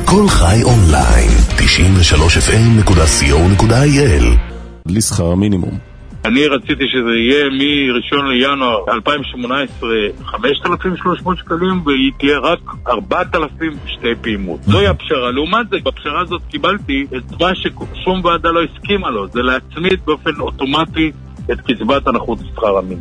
כל חי אונליין 93fm.co.il לשכר המינימום. אני רציתי שזה יהיה מ-1 לינואר 2018 5,300 שקלים, והיא תהיה רק 4,000 שתי פעימות. זוהי הפשרה. לעומת זה, בפשרה הזאת קיבלתי את מה ששום ועדה לא הסכימה לו, זה להצמיד באופן אוטומטי את קצבת הנכות לשכר המינימום.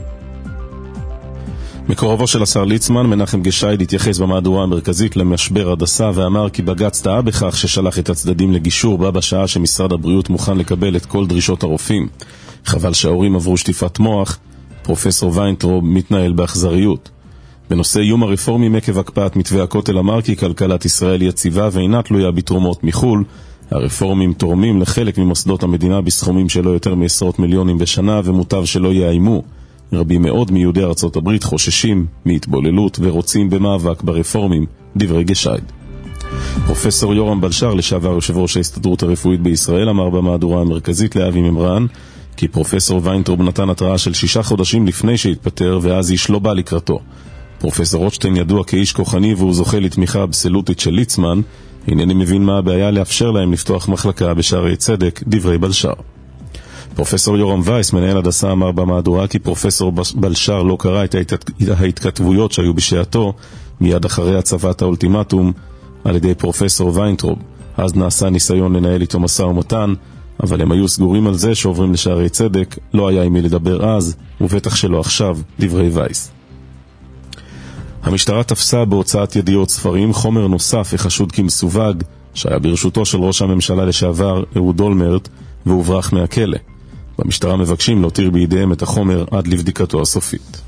מקורבו של השר ליצמן, מנחם גשייד, התייחס במהדורה המרכזית למשבר הדסה ואמר כי בג"ץ טעה בכך ששלח את הצדדים לגישור בה בשעה שמשרד הבריאות מוכן לקבל את כל דרישות הרופאים. חבל שההורים עברו שטיפת מוח. פרופסור ויינטרוב מתנהל באכזריות. בנושא איום הרפורמים עקב הקפאת מתווה הכותל אמר כי כלכלת ישראל יציבה ואינה תלויה בתרומות מחול. הרפורמים תורמים לחלק ממוסדות המדינה בסכומים שלא יותר מעשרות מיליונים בשנה ומוטב שלא יאיימו. רבים מאוד מיהודי ארצות הברית חוששים מהתבוללות ורוצים במאבק ברפורמים, דברי גשייד. פרופסור יורם בלשר, לשעבר יושב ראש ההסתדרות הרפואית בישראל, אמר במהדורה המרכזית לאבי ממרן כי פרופסור ויינטרוב נתן התראה של 6 חודשים לפני שהתפטר ואז איש לא בא לקראתו. פרופסור רוטשטיין ידוע כאיש כוחני והוא זוכה לתמיכה אבסולוטית של ליצמן. אינני מבין מה הבעיה לאפשר להם לפתוח מחלקה בשערי צדק, דברי בלשר. פרופסור יורם וייס, מנהל הדסה, אמר במהדורה כי פרופסור בלשר לא קרא את ההתכתבויות שהיו בשעתו מיד אחרי הצבת האולטימטום על ידי פרופסור ויינטרוב. אז נעשה ניסיון לנהל איתו משא ומתן, אבל הם היו סגורים על זה שעוברים לשערי צדק, לא היה עם מי לדבר אז, ובטח שלא עכשיו, דברי וייס. המשטרה תפסה בהוצאת ידיעות ספרים חומר נוסף החשוד כמסווג, שהיה ברשותו של ראש הממשלה לשעבר אהוד אולמרט, והוברח מהכלא. במשטרה מבקשים להותיר בידיהם את החומר עד לבדיקתו הסופית.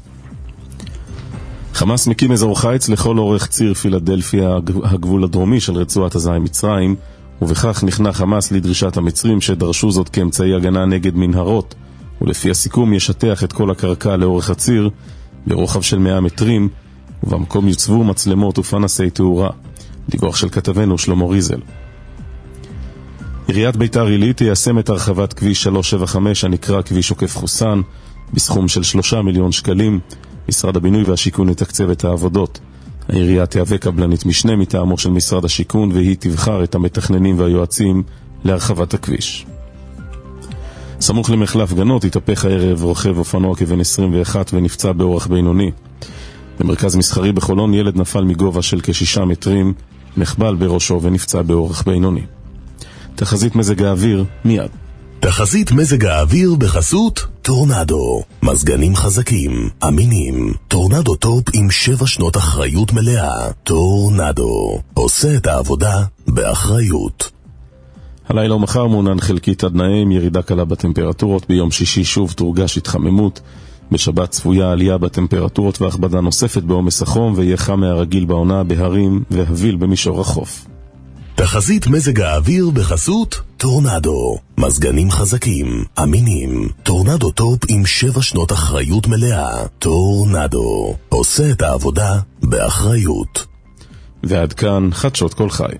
חמאס מקים אזור חיץ לכל אורך ציר פילדלפיה, הגבול הדרומי של רצועת עזה עם מצרים, ובכך נכנע חמאס לדרישת המצרים שדרשו זאת כאמצעי הגנה נגד מנהרות, ולפי הסיכום ישטח את כל הקרקע לאורך הציר ברוחב של 100 מטרים, ובמקום יוצבו מצלמות ופנסי תאורה. דיווח של כתבנו שלמה ריזל. עיריית ביתר עילית תיישם את הרחבת כביש 375 הנקרא כביש עוקף חוסן בסכום של 3 מיליון שקלים. משרד הבינוי והשיכון יתקצב את העבודות. העירייה תהווה קבלנית משנה מטעמו של משרד השיכון והיא תבחר את המתכננים והיועצים להרחבת הכביש. סמוך למחלף גנות התהפך הערב רוכב אופנוע כבן 21 ונפצע באורח בינוני. במרכז מסחרי בחולון ילד נפל מגובה של כ6 מטרים, נחבל בראשו ונפצע באורח בינוני. תחזית מזג האוויר מיד. תחזית מזג האוויר בחסות טורנדו. מזגנים חזקים, אמינים. טורנדו טופ עם 7 שנות אחריות מלאה. טורנדו עושה את העבודה באחריות. הלילה ומחר מעונן חלקית עד נעים, ירידה קלה בטמפרטורות. ביום שישי שוב תורגש התחממות. בשבת צפויה עלייה בטמפרטורות והכבדה נוספת בעומס החום, ויהיה חם מהרגיל בעונה בהרים והביל במישור החוף. תחזית מזג האוויר בחסות טורנדו. מזגנים חזקים, אמינים. טורנדו טופ עם 7 שנות אחריות מלאה. טורנדו עושה את העבודה באחריות. ועד כאן חדשות כל חי.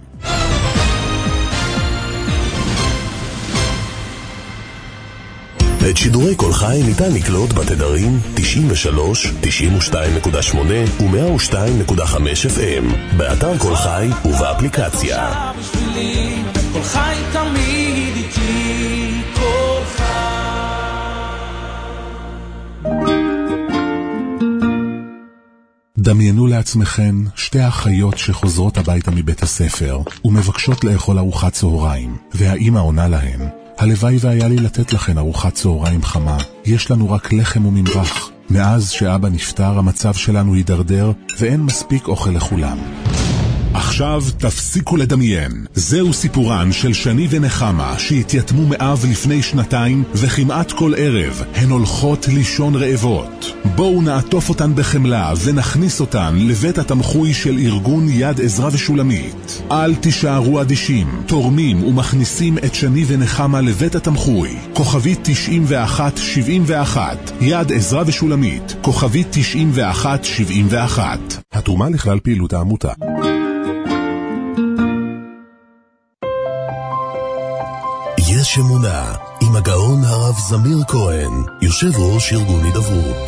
את שידורי כל חי ניתן לקלוט בתדרים 93, 92.8 ו-102.5 FM, באתר כל חי ובאפליקציה. כל חי תמיד איתי, כל חי. דמיינו לעצמכם 2 אחיות שחוזרות הביתה מבית הספר ומבקשות לאכול ארוחת צהריים, והאמא עונה להן: הלוואי והיה לי לתת לכן ארוחת צהריים חמה, יש לנו רק לחם וממרח. מאז שאבא נפטר המצב שלנו הידרדר ואין מספיק אוכל לכולם. עכשיו תפסיקו לדמיין. זהו סיפורן של שני ונחמה שהתייתמו מאב לפני 2 וכמעט כל ערב הן הולכות לישון רעבות. בואו נעטוף אותן בחמלה ונכניס אותן לבית התמחוי של ארגון יד עזרא ושולמית. אל תישארו אדישים, תורמים ומכניסים את שני ונחמה לבית התמחוי. כוכבית 9171 יד עזרא ושולמית, כוכבית 9171. התרומה לכלל פעילות העמותה. יש אמונה עם הגאון הרב זמיר כהן, יושב ראש ארגון הידברות.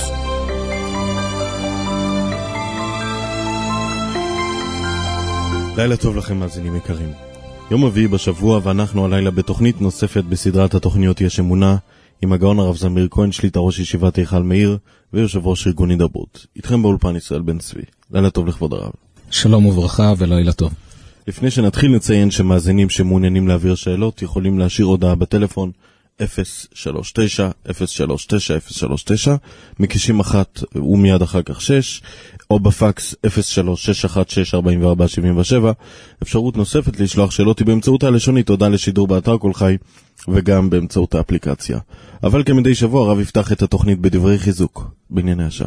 לילה טוב לכם מאזינים יקרים. יום רביעי בשבוע ואנחנו הלילה בתוכנית נוספת בסדרת התוכניות יש אמונה עם הגאון הרב זמיר כהן שליטה ראש ישיבת היכל מאיר ויושב ראש ארגון הידברות. איתכם באולפן ישראל בן צבי. לילה טוב לכבוד הרב. שלום וברכה ולילה טוב. לפני שנתחיל נציין שמאזינים שמעוניינים להעביר שאלות יכולים להשאיר הודעה בטלפון 039-039-039 מקישים 1 ומיד אחר כך 6 או בפקס 03-616-4477. אפשרות נוספת לשלוח שאלות היא באמצעות הלשונית הודעה לשידור באתר כל חי וגם באמצעות האפליקציה. אבל כמדי שבוע הרב יפתח את התוכנית בדברי חיזוק בענייני השעה.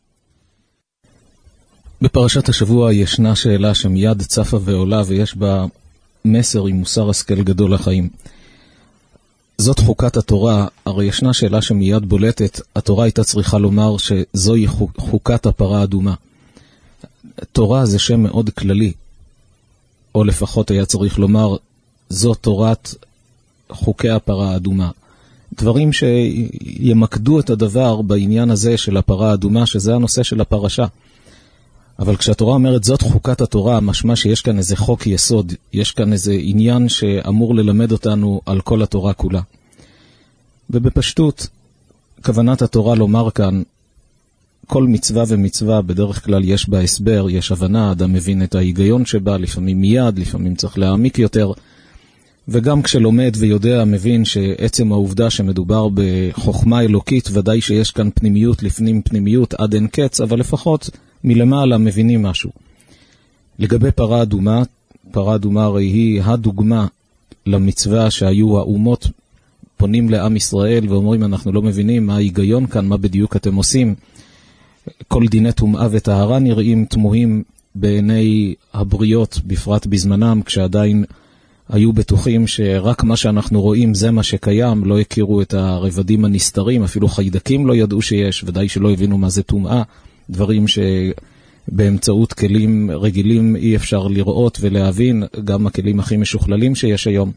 בפרשת השבוע ישנה שאלה שמיד צפה ועולה ויש בה מסר עם מוסר השכל גדול לחיים. זאת חוקת התורה, הרי ישנה שאלה שמיד בולטת, התורה הייתה צריכה לומר שזוהי חוקת הפרה האדומה. תורה זה שם מאוד כללי, או לפחות היה צריך לומר, זו תורת חוקי הפרה האדומה. דברים שימקדו את הדבר בעניין הזה של הפרה האדומה, שזה הנושא של הפרשה. אבל כשהתורה אומרת זאת חוקת התורה, משמע שיש כאן איזה חוק יסוד, יש כאן איזה עניין שאמור ללמד אותנו על כל התורה כולה. ובפשטות, כוונת התורה לומר כאן, כל מצווה ומצווה בדרך כלל יש בה הסבר, יש הבנה, אדם מבין את ההיגיון שבה, לפעמים מיד, לפעמים צריך להעמיק יותר, וגם כשלומד ויודע מבין שעצם העובדה שמדובר בחוכמה אלוקית, ודאי שיש כאן פנימיות לפנים פנימיות עד אין קץ, אבל לפחות מלמעלה מבינים משהו. לגבי פרה אדומה, פרה אדומה הרי היא הדוגמה למצווה שהיו האומות פונים לעם ישראל ואומרים אנחנו לא מבינים מה ההיגיון כאן, מה בדיוק אתם עושים. כל דיני טומאה וטהרה נראים תמוהים בעיני הבריות, בפרט בזמנם, כשעדיין היו בטוחים שרק מה שאנחנו רואים זה מה שקיים, לא הכירו את הרבדים הנסתרים, אפילו חיידקים לא ידעו שיש, ודאי שלא הבינו מה זה טומאה, דברים שבאמצעות כלים רגילים אי אפשר לראות ולהבין, גם הכלים הכי משוכללים שיש היום.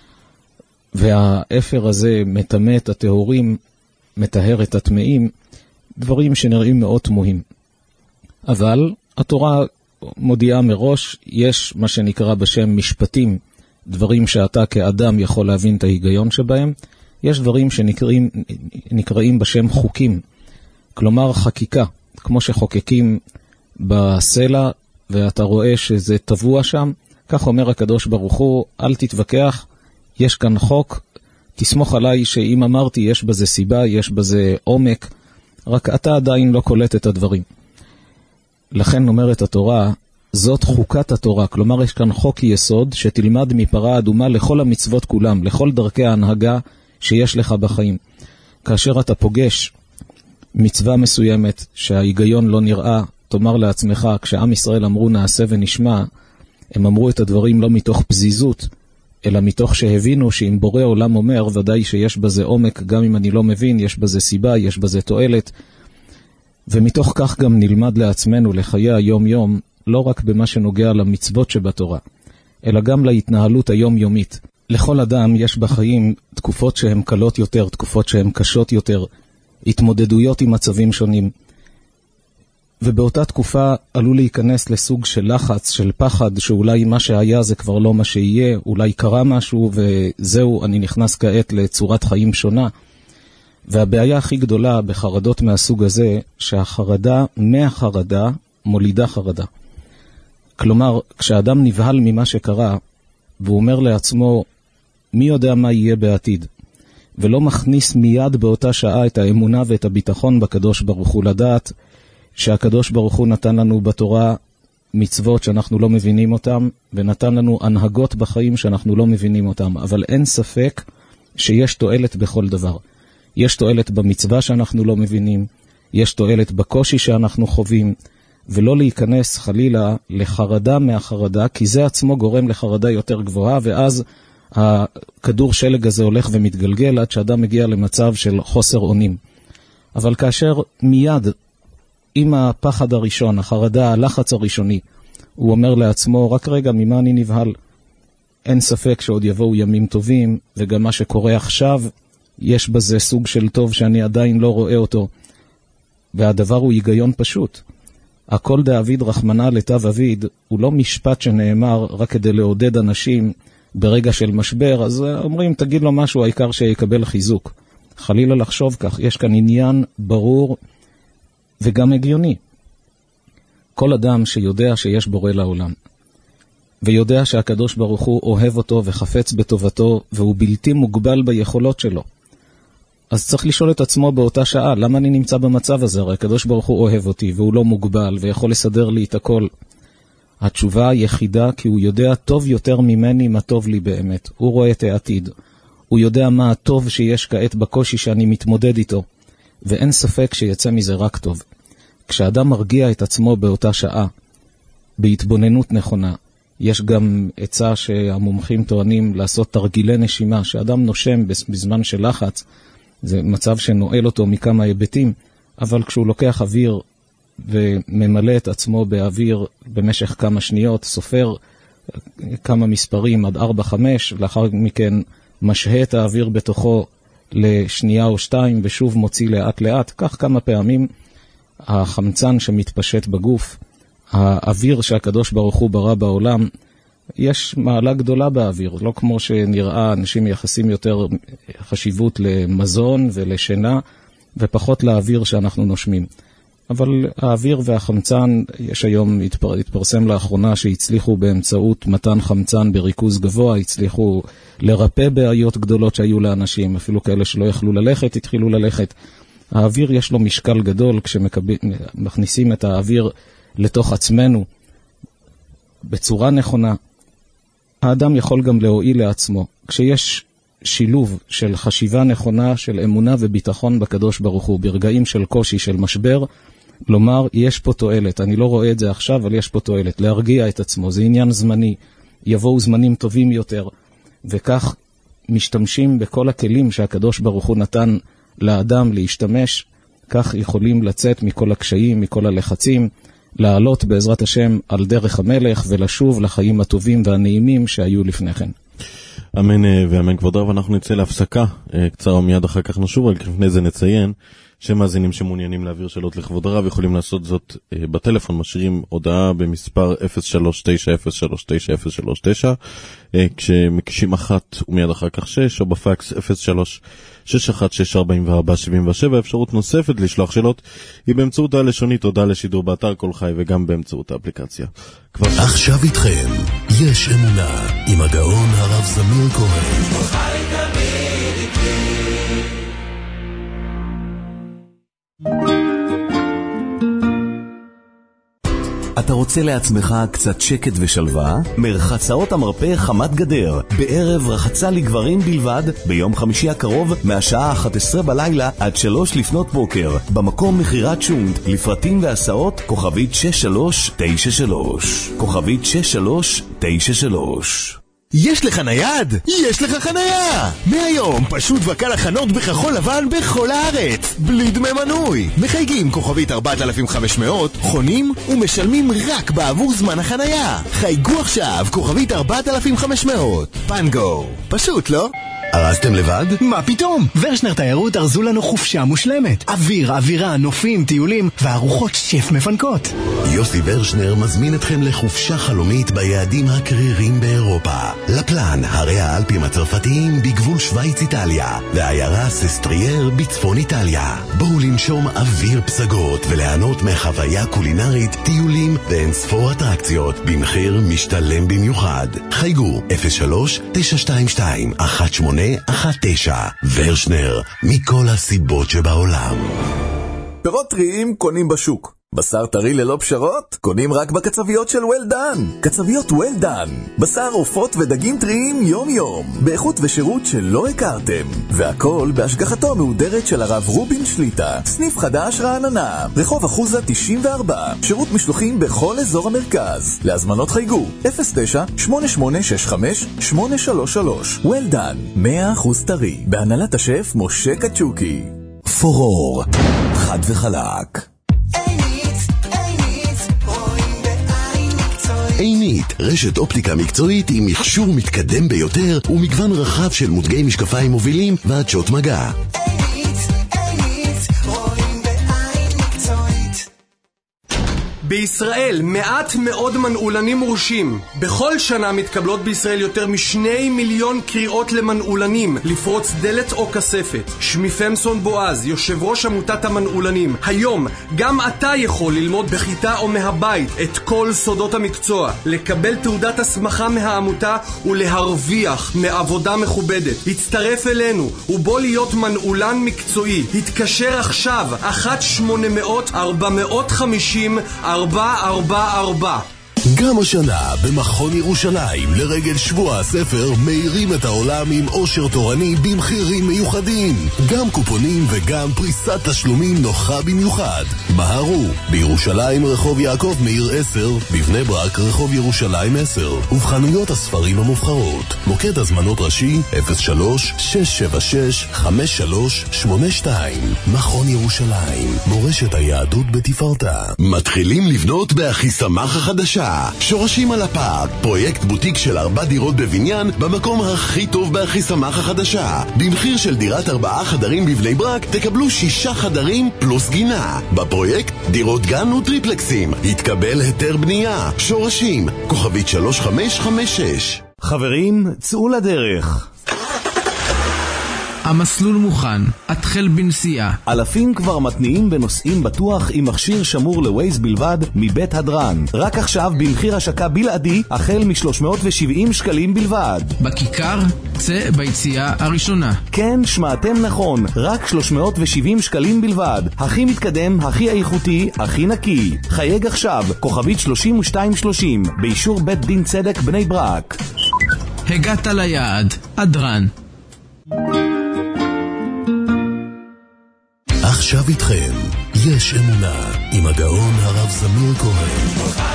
והאפר הזה מטמא את הטהורים, מטהר את הטמאים, דברים שנראים מאוד תמוהים. אבל התורה מודיעה מראש, יש מה שנקרא בשם משפטים, דברים שאתה כאדם יכול להבין את ההיגיון שבהם, יש דברים שנקראים בשם חוקים, כלומר חקיקה, כמו שחוקקים בסלע ואתה רואה שזה טבוע שם, כך אומר הקדוש ברוך הוא, אל תתווכח, יש כאן חוק, תסמוך עליי שאם אמרתי יש בזה סיבה, יש בזה עומק, רק אתה עדיין לא קולט את הדברים. לכן אומרת התורה, זאת חוקת התורה, כלומר יש כאן חוק יסוד שתלמד מפרה אדומה לכל המצוות כולם, לכל דרכי ההנהגה שיש לך בחיים. כאשר אתה פוגש מצווה מסוימת שההיגיון לא נראה, תאמר לעצמך, כשעם ישראל אמרו נעשה ונשמע, הם אמרו את הדברים לא מתוך פזיזות, אלא מתוך שהבינו שאם בורא עולם אומר, ודאי שיש בזה עומק, גם אם אני לא מבין, יש בזה סיבה, יש בזה תועלת, ומתוך כך גם נלמד לעצמנו לחיי היום-יום, לא רק במה שנוגע למצוות שבתורה, אלא גם להתנהלות היומיומית. לכל אדם יש בחיים תקופות שהן קלות יותר, תקופות שהן קשות יותר, התמודדויות עם מצבים שונים. ובאותה תקופה עלול להיכנס לסוג של לחץ, של פחד, שאולי מה שהיה זה כבר לא מה שיהיה, אולי קרה משהו וזהו, אני נכנס כעת לצורת חיים שונה. והבעיה הכי גדולה בחרדות מהסוג הזה, שהחרדה מהחרדה מולידה חרדה. כלומר, כשאדם נבהל ממה שקרה, והוא אומר לעצמו, מי יודע מה יהיה בעתיד? ולא מכניס מיד באותה שעה את האמונה ואת הביטחון בקדוש ברוך הוא, לדעת שהקדוש ברוך הוא נתן לנו בתורה מצוות שאנחנו לא מבינים אותם, ונתן לנו הנהגות בחיים שאנחנו לא מבינים אותם. אבל אין ספק שיש תועלת בכל דבר. יש תועלת במצווה שאנחנו לא מבינים, יש תועלת בקושי שאנחנו חווים, ולא להיכנס חלילה לחרדה מהחרדה, כי זה עצמו גורם לחרדה יותר גבוהה, ואז הכדור שלג הזה הולך ומתגלגל עד שאדם מגיע למצב של חוסר אונים. אבל כאשר מיד עם הפחד הראשון, החרדה, הלחץ הראשוני, הוא אומר לעצמו, רק רגע, ממה אני נבהל? אין ספק שעוד יבואו ימים טובים, וגם מה שקורה עכשיו, יש בזה סוג של טוב שאני עדיין לא רואה אותו. והדבר הוא היגיון פשוט. הכל דאביד רחמנה לטב אביד, הוא לא משפט שנאמר רק כדי לעודד אנשים ברגע של משבר, אז אומרים תגיד לו משהו, העיקר שיקבל חיזוק. חלילה לחשוב כך, יש כאן עניין ברור וגם הגיוני. כל אדם שיודע שיש בורא לעולם, ויודע שהקדוש ברוך הוא אוהב אותו וחפץ בטובתו, והוא בלתי מוגבל ביכולות שלו, אז צריך לשאול את עצמו באותה שעה, למה אני נמצא במצב הזה? הרי הקדוש ברוך הוא אוהב אותי, והוא לא מוגבל, ויכול לסדר לי את הכל. התשובה היחידה, כי הוא יודע טוב יותר ממני מה טוב לי באמת. הוא רואה את העתיד. הוא יודע מה הטוב שיש כעת בקושי שאני מתמודד איתו. ואין ספק שיצא מזה רק טוב. כשאדם מרגיע את עצמו באותה שעה, בהתבוננות נכונה, יש גם עצה שהמומחים טוענים לעשות תרגילי נשימה, שאדם נושם בזמן של לחץ, זה מצב שנועל אותו מכמה היבטים, אבל כשהוא לוקח אוויר וממלא את עצמו באוויר במשך כמה שניות, סופר כמה מספרים עד 4-5, לאחר מכן משהה את האוויר בתוכו לשנייה או שתיים, ושוב מוציא לאט לאט, כך כמה פעמים החמצן שמתפשט בגוף, האוויר שהקדוש ברוך הוא ברא בעולם, יש מעלה גדולה באוויר, לא כמו שנראה, אנשים מייחסים יותר חשיבות למזון ולשינה, ופחות לאוויר שאנחנו נושמים. אבל האוויר והחמצן, יש היום, התפרסם לאחרונה שהצליחו באמצעות מתן חמצן בריכוז גבוה, הצליחו לרפא בעיות גדולות שהיו לאנשים, אפילו כאלה שלא יכלו ללכת, התחילו ללכת. האוויר יש לו משקל גדול, כשמכניסים את האוויר לתוך עצמנו בצורה נכונה, האדם יכול גם להועיל לעצמו. כשיש שילוב של חשיבה נכונה, של אמונה וביטחון בקדוש ברוך הוא, ברגעים של קושי, של משבר, לומר, יש פה תועלת, אני לא רואה את זה עכשיו, אבל יש פה תועלת, להרגיע את עצמו, זה עניין זמני, יבואו זמנים טובים יותר, וכך משתמשים בכל הכלים שהקדוש ברוך הוא נתן לאדם להשתמש, כך יכולים לצאת מכל הקשיים, מכל הלחצים, לעלות בעזרת השם על דרך המלך ולשוב לחיים הטובים והנעימים שהיו לפני כן. אמן ואמן כבוד רב, אנחנו נצא להפסקה קצרה ומיד אחר כך נשוב, אבל לפני זה נציין שמאזינים שמעוניינים להעביר שאלות לכבוד הרב יכולים לעשות זאת בטלפון, משאירים הודעה במספר 03-903-939, כשמקישים 1 ומיד אחר כך 6, או בפקס 03-616-4477. אפשרות נוספת לשלוח שאלות היא באמצעות הלשונית, הודעה לשידור באתר כל חי וגם באמצעות האפליקציה. עכשיו איתכם יש אמונה עם הגאון הרב זמיר כהן. כל חי תמיד איתי. אתה רוצה לעצמך קצת שקט ושלווה? מרחצאות המרפא חמת גדר, בערב רחצה לגברים בלבד, ביום חמישי הקרוב מהשעה 11 בלילה עד 3 לפנות בוקר, במקום מחירת שונט, לפרטים והסעות, כוכבית 6393. כוכבית 6393. יש לך נייד? יש לך חנייה! מהיום פשוט וקל החנות בכחול לבן בכל הארץ, בלי דמי מנוי. מחייגים כוכבית 4500, חונים ומשלמים רק בעבור זמן החנייה. חייגו עכשיו כוכבית 4500. פנגו. פשוט, לא? ארזתם לבד? מה פתאום? ורשנר תיירות ארזו לנו חופשה מושלמת. אוויר, אווירה, נופים, טיולים וארוחות שף מפנקות. יוסי ורשנר מזמין אתכם לחופשה חלומית ביעדים הקרירים באירופה. לפלן, הרי האלפים הצרפתיים בגבול שוויץ-איטליה, והעיירה ססטרייר בצפון איטליה. בואו לנשום אוויר פסגות ולהנות מחוויה קולינרית, טיולים ואין ספור אטרקציות במחיר משתלם במיוחד. חייגו 03-922-1819. ורשנר, מכל הסיבות שבעולם. פירות טריים קונים בשוק. בשר טרי ללא פשרות קונים רק בקצביות של וולדן. קצביות וולדן, בשר עופות ודגים טריים יום יום, באיכות ושירות שלא הכרתם, והכל בהשגחתו המהודרת של הרב רובין שליטה. סניף חדש רעננה, רחוב אחוזה 94, שירות משלוחים בכל אזור המרכז. להזמנות חייגו 09-8865-833. וולדן, 100% טרי, בהנהלת השף משה קצ'וקי. פורור, חד וחלק. עינית, רשת אופטיקה מקצועית עם מכשור מתקדם ביותר ומגוון רחב של מותגי משקפיים מובילים ועדשות מגע. עינית, רואים בעין מקצועית. בישראל מעט מאוד מנעולנים מורשים. בכל שנה מתקבלות בישראל יותר מ2 מיליון קריאות למנעולנים לפרוץ דלת או כספת. שמי פמסון בועז, יושב ראש עמותת המנעולנים. היום גם אתה יכול ללמוד בכיתה או מהבית את כל סודות המקצוע, לקבל תעודת הסמכה מהעמותה ולהרוויח מעבודה מכובדת. הצטרף אלינו ובוא להיות מנעולן מקצועי. התקשר עכשיו 1-800-450-444. גם השנה במכון ירושלים לרגל שבוע הספר מאירים את העולם עם עושר תורני במחירים מיוחדים, גם קופונים וגם פריסת תשלומים נוחה במיוחד. מהרו, בירושלים רחוב יעקב מאיר 10, בבני ברק רחוב ירושלים 10, ובחנויות הספרים המובחרות. מוקד הזמנות ראשי 03-676-5382. מכון ירושלים, מורשת היהדות בתפארתה. מתחילים לבנות באחיסמך החדשה, שורשים על הפארק, פרויקט בוטיק של 4 דירות בבניין במקום הכי טוב באחיסמך החדשה. במחיר של דירת 4 חדרים בבני ברק תקבלו 6 חדרים פלוס גינה. בפרויקט דירות גן וטריפלקסים. התקבל היתר בנייה. שורשים כוכבית 3556. חברים, צאו לדרך. המסלול מוכן, התחל בנסיעה. אלפים כבר מתניעים בנוסעים בטוח עם מכשיר שמור לווייז בלבד מבית הדרן. רק עכשיו במחיר השקה בלעדי החל מ370 שקלים בלבד. בכיכר, צא ביציאה הראשונה. כן, שמעתם נכון, רק 370 שקלים בלבד. הכי מתקדם, הכי איכותי, הכי נקי. חייג עכשיו, כוכבית 3230, באישור בית דין צדק בני ברק. הגעת ליעד, הדרן. עכשיו איתכם, יש אמונה, עם הגאון הרב זמיר כהן.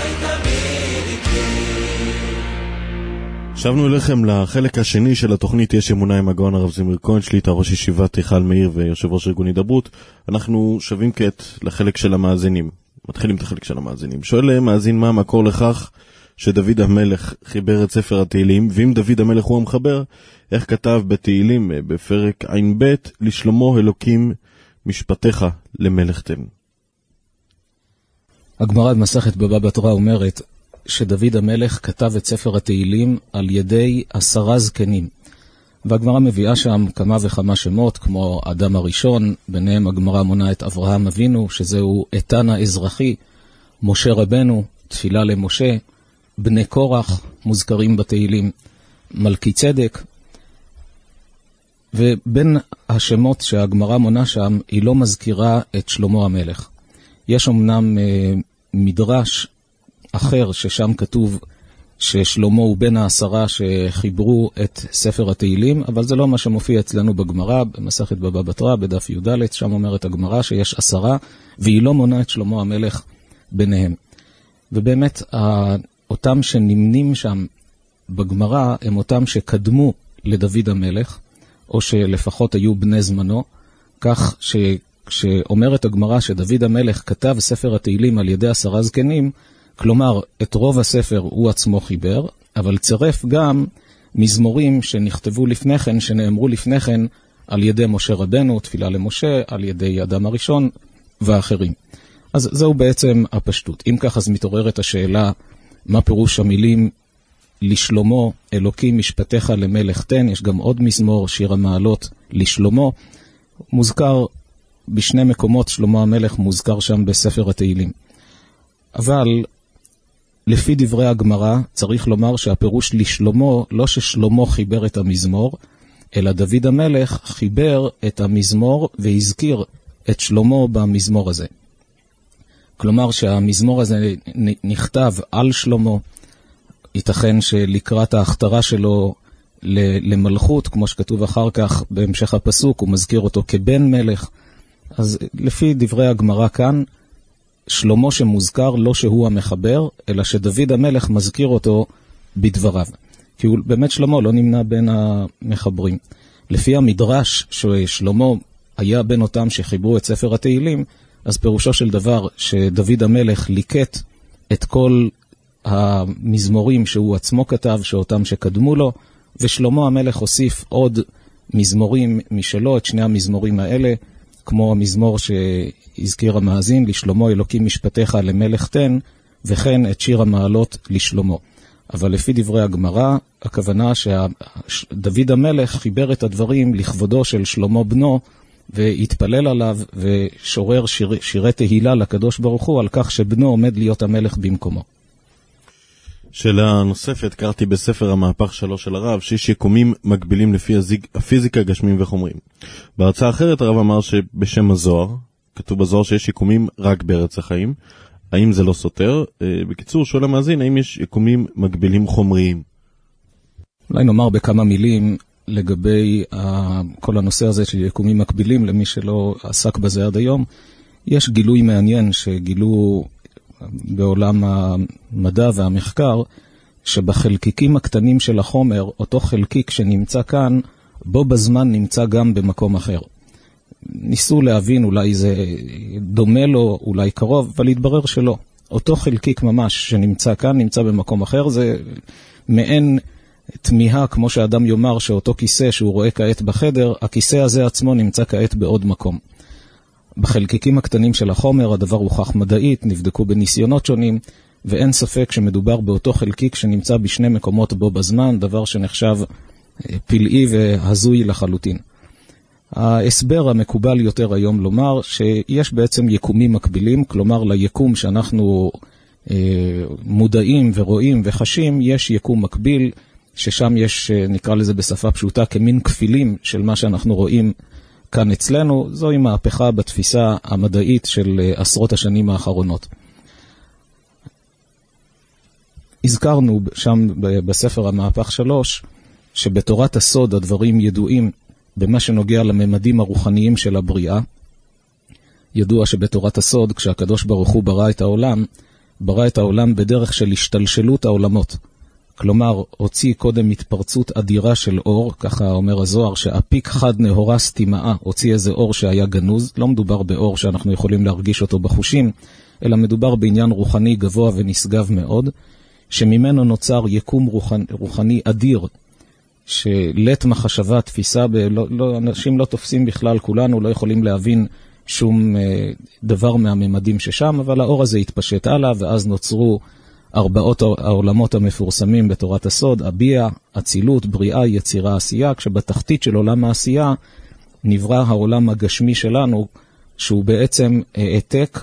שבנו אליכם לחלק השני של התוכנית יש אמונה עם הגאון הרב זמיר כהן, שליטה ראש ישיבת היכל מאיר ויושב ראש ארגון הידברות. אנחנו שווים כעת לחלק של המאזינים. מתחילים את החלק של המאזינים. שואל מאזין מה המקור לכך שדוד המלך חיבר את ספר התהילים, ואם דוד המלך הוא המחבר, איך כתב בתהילים בפרק עין ב' לשלמה אלוקים משפטיך למלך תן. הגמרא במסכת בבא בתרא אומרת שדוד המלך כתב את ספר התהילים על ידי 10 זקנים. והגמרא מביאה שם כמה וכמה שמות, כמו אדם הראשון, ביניהם הגמרא מונה את אברהם אבינו, שזהו איתן האזרחי, משה רבנו, תפילה למשה, בני קורח, מוזכרים בתהילים, מלכי צדק, ובין השמות שהגמרא מונה שם, היא לא מזכירה את שלמה המלך. יש אמנם מדרש אחר ששם כתוב ששלמה הוא בין 10 שחיברו את ספר התהילים, אבל זה לא מה שמופיע אצלנו בגמרא, במסכת בבא בתרא, בדף י"ד, שם אומרת הגמרא שיש 10, והיא לא מונה את שלמה המלך ביניהם. ובאמת, אותם שנמנים שם בגמרא, הם אותם שקדמו לדוד המלך, או שלפחות היו בני זמנו, כך שכשאומרת הגמרא שדוד המלך כתב ספר התהילים על ידי 10 זקנים, כלומר, את רוב הספר הוא עצמו חיבר, אבל צירף גם מזמורים שנכתבו לפני כן, שנאמרו לפני כן על ידי משה רבנו, תפילה למשה, על ידי אדם הראשון ואחרים. אז זהו בעצם הפשטות. אם כך, אז מתעוררת השאלה, מה פירוש המילים לשלמה אלוקים משפטיך למלך תן? יש גם עוד מזמור, שיר המעלות לשלמה, מוזכר בשני מקומות, שלמה המלך מוזכר שם בספר התהילים. אבל לפי דברי הגמרא צריך לומר שהפירוש לשלמה, לא ששלמה חיבר את המזמור, אלא דוד המלך חיבר את המזמור והזכיר את שלמה במזמור הזה. כלומר שהמזמור הזה נכתב על שלמה, ייתכן שלקראת ההכתרה שלו למלכות, כמו שכתוב אחר כך בהמשך הפסוק, הוא מזכיר אותו כבן מלך. אז לפי דברי הגמרא כאן, שלמה שמוזכר לא שהוא המחבר, אלא שדוד המלך מזכיר אותו בדבריו. כי הוא באמת שלמה לא נמנה בין המחברים. לפי המדרש ששלמה היה בין אותם שחיברו את ספר התהילים, אז פירושו של דבר שדוד המלך ליקט את כל המזמורים שהוא עצמו כתב, שאותם שקדמו לו, ושלמה המלך הוסיף עוד מזמורים משלו, את שני המזמורים האלה, כמו המזמור שהזכיר המאזין, לשלמה אלוקים משפטיך למלך תן, וכן את שיר המעלות לשלמה. אבל לפי דברי הגמרא, הכוונה שדוד המלך חיבר את הדברים לכבודו של שלמה בנו, והתפלל עליו ושורר שירי תהילה לקדוש ברוך הוא על כך שבנו עומד להיות המלך במקומו. שאלה נוספת, קראתי בספר המהפך 3 של הרב, שיש יקומים מקבילים לפי הפיזיקה, גשמים וחומרים. בהרצאה אחרת הרב אמר שבשם הזוהר, כתוב בזוהר שיש יקומים רק בארץ החיים. האם זה לא סותר? בקיצור, שואל המאזין, האם יש יקומים מקבילים חומריים? אולי נאמר בכמה מילים לגבי כל הנושא הזה של יקומים מקבילים, למי שלא עסק בזה עד היום. יש גילוי מעניין שגילו בעולם המדע והמחקר, שבחלקיקים הקטנים של החומר, אותו חלקיק שנמצא כאן, בו בזמן נמצא גם במקום אחר. ניסו להבין, אולי זה דומה לו, אולי קרוב, אבל התברר שלא. אותו חלקיק ממש שנמצא כאן, נמצא במקום אחר, זה מעין תמיהה, כמו שאדם יאמר שאותו כיסא שהוא רואה כעת בחדר, הכיסא הזה עצמו נמצא כעת בעוד מקום. בחלקיקים הקטנים של החומר הדבר הוכח מדעית, נבדקו בניסיונות שונים, ואין ספק שמדובר באותו חלקיק שנמצא בשני מקומות בו בזמן, דבר שנחשב פלאי והזוי לחלוטין. ההסבר המקובל יותר היום לומר שיש בעצם יקומים מקבילים, כלומר ליקום שאנחנו מודעים ורואים וחשים, יש יקום מקביל, ששם יש, נקרא לזה בשפה פשוטה, כמין כפילים של מה שאנחנו רואים כאן אצלנו. זוהי מהפכה בתפיסה המדעית של עשרות השנים האחרונות. הזכרנו שם בספר המהפך 3, שבתורת הסוד הדברים ידועים במה שנוגע לממדים הרוחניים של הבריאה. ידוע שבתורת הסוד, כשהקדוש ברוך הוא ברא את העולם בדרך של השתלשלות העולמות. כלומר, הוציא קודם התפרצות אדירה של אור, ככה אומר הזוהר, שאפיק חד נהורס תימאה, הוציא איזה אור שהיה גנוז. לא מדובר באור שאנחנו יכולים להרגיש אותו בחושים, אלא מדובר בעניין רוחני גבוה ונשגב מאוד, שממנו נוצר יקום רוחני אדיר, שלט מחשבה, תפיסה, אנשים לא תופסים בכלל, כולנו לא יכולים להבין שום דבר מהממדים ששם, אבל האור הזה התפשט הלאה, ואז נוצרו ארבעות העולמות המפורסמים בתורת הסוד, הביע, אצילות, בריאה, יצירה, עשייה, כשבתחתית של עולם העשייה נברא העולם הגשמי שלנו, שהוא בעצם העתק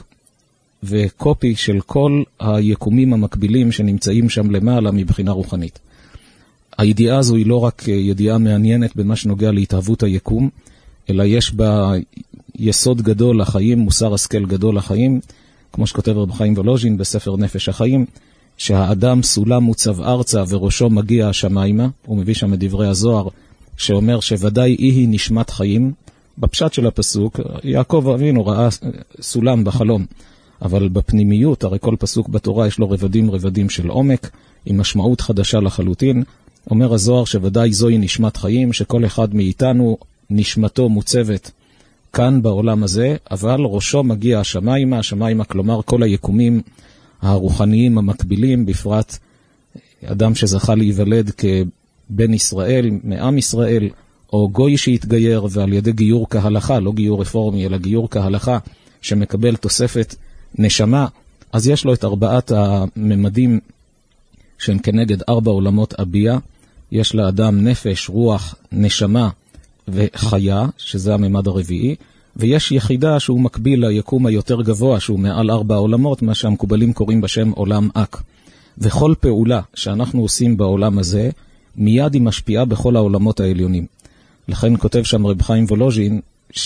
וקופי של כל היקומים המקבילים שנמצאים שם למעלה מבחינה רוחנית. הידיעה הזו היא לא רק ידיעה מעניינת במה שנוגע להתהוות היקום, אלא יש בה יסוד גדול לחיים, מוסר השכל גדול לחיים, כמו שכותב רב חיים וולוז'ין בספר נפש החיים, שהאדם סולם מוצב ארצה וראשו מגיע השמיימה. הוא מביא שם את דברי הזוהר, שאומר שוודאי היא נשמת חיים. בפשט של הפסוק, יעקב אבינו ראה סולם בחלום, אבל בפנימיות, הרי כל פסוק בתורה יש לו רבדים של עומק, עם משמעות חדשה לחלוטין. אומר הזוהר שוודאי זוהי נשמת חיים, שכל אחד מאיתנו נשמתו מוצבת כאן בעולם הזה, אבל ראשו מגיע השמיימה, כלומר כל היקומים הרוחניים המקבילים, בפרט אדם שזכה להיוולד כבן ישראל, מעם ישראל, או גוי שהתגייר, ועל ידי גיור כהלכה, לא גיור רפורמי, אלא גיור כהלכה, שמקבל תוספת נשמה, אז יש לו את ארבעת הממדים שהם כנגד 4 עולמות אביה. יש לאדם נפש, רוח, נשמה וחיה, שזה הממד הרביעי, ויש יחידה שהוא מקביל ליקום היותר גבוה, שהוא מעל 4 עולמות, מה שהמקובלים קוראים בשם עולם אק. וכל פעולה שאנחנו עושים בעולם הזה, מיד היא משפיעה בכל העולמות העליונים. לכן כותב שם רב חיים וולוז'ין,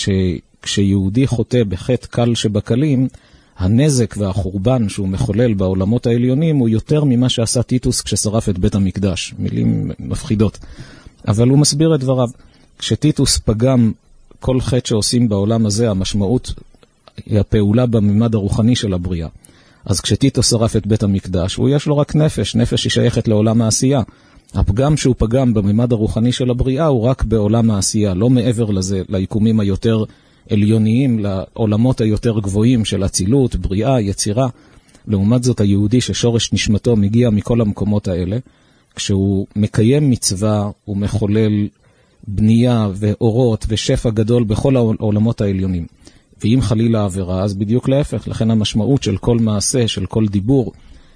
שכשיהודי חוטא בחטא קל שבקלים, הנזק והחורבן שהוא מחולל בעולמות העליונים הוא יותר ממה שעשה טיטוס כששרף את בית המקדש. מילים מפחידות. אבל הוא מסביר את דבריו. כשטיטוס פגם כל חטא שעושים בעולם הזה, המשמעות היא הפעולה בממד הרוחני של הבריאה. אז כשטיטוס שרף את בית המקדש, הוא יש לו רק נפש היא שייכת לעולם העשייה. הפגם שהוא פגם בממד הרוחני של הבריאה הוא רק בעולם העשייה, לא מעבר לזה, ליקומים היותר עליוניים, לעולמות היותר גבוהים של אצילות, בריאה, יצירה. לעומת זאת היהודי ששורש נשמתו מגיע מכל המקומות האלה, כשהוא מקיים מצווה, הוא מחולל בנייה ואורות ושפע גדול בכל העולמות העליונים. ואם חלילה עבירה, אז בדיוק להפך. לכן המשמעות של כל מעשה, של כל דיבור,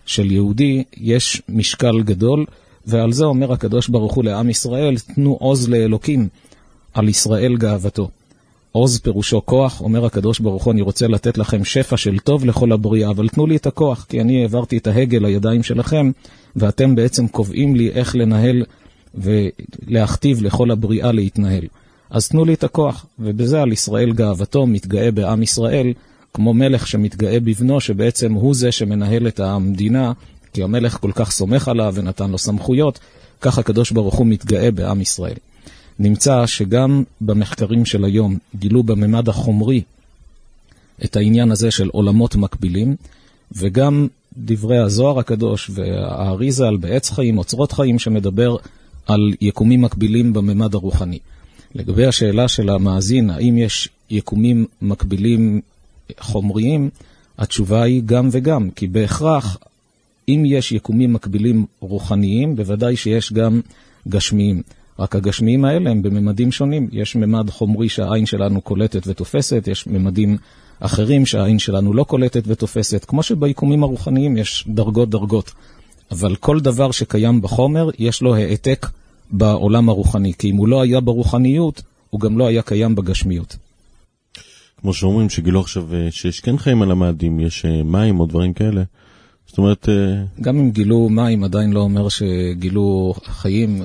של יהודי יש משקל גדול, ועל זה אומר הקדוש ברוך הוא לעם ישראל, תנו עוז לאלוקים, על ישראל גאוותו. עוז פירושו כוח, אומר הקדוש ברוך הוא, אני רוצה לתת לכם שפע של טוב לכל הבריאה, אבל תנו לי את הכוח, כי אני העברתי את ההגה לידיים שלכם, ואתם בעצם קובעים לי איך לנהל ולהכתיב לכל הבריאה להתנהל. אז תנו לי את הכוח, ובזה על ישראל גאוותו מתגאה בעם ישראל, כמו מלך שמתגאה בבנו, שבעצם הוא זה שמנהל את המדינה, כי המלך כל כך סומך עליו ונתן לו סמכויות, כך הקדוש ברוך הוא מתגאה בעם ישראל. נמצא שגם במחקרים של היום גילו בממד החומרי את העניין הזה של עולמות מקבילים, וגם דברי הזוהר הקדוש והאריזל בעץ חיים, אוצרות חיים, שמדבר על יקומים מקבילים בממד הרוחני. לגבי השאלה של המאזין, האם יש יקומים מקבילים חומריים, התשובה היא גם וגם, כי בהכרח אם יש יקומים מקבילים רוחניים, בוודאי שיש גם גשמיים. רק הגשמיים האלה הם בממדים שונים. יש ממד חומרי שהעין שלנו קולטת ותופסת, יש ממדים אחרים שהעין שלנו לא קולטת ותופסת, כמו שביקומים הרוחניים יש דרגות. אבל כל דבר שקיים בחומר יש לו העתק בעולם הרוחני, כי אם הוא לא היה ברוחניות, הוא גם לא היה קיים בגשמיות. כמו שאומרים שגילו עכשיו שיש כן חיים על המאדים, יש מים או דברים כאלה. זאת אומרת... גם אם גילו מים עדיין לא אומר שגילו חיים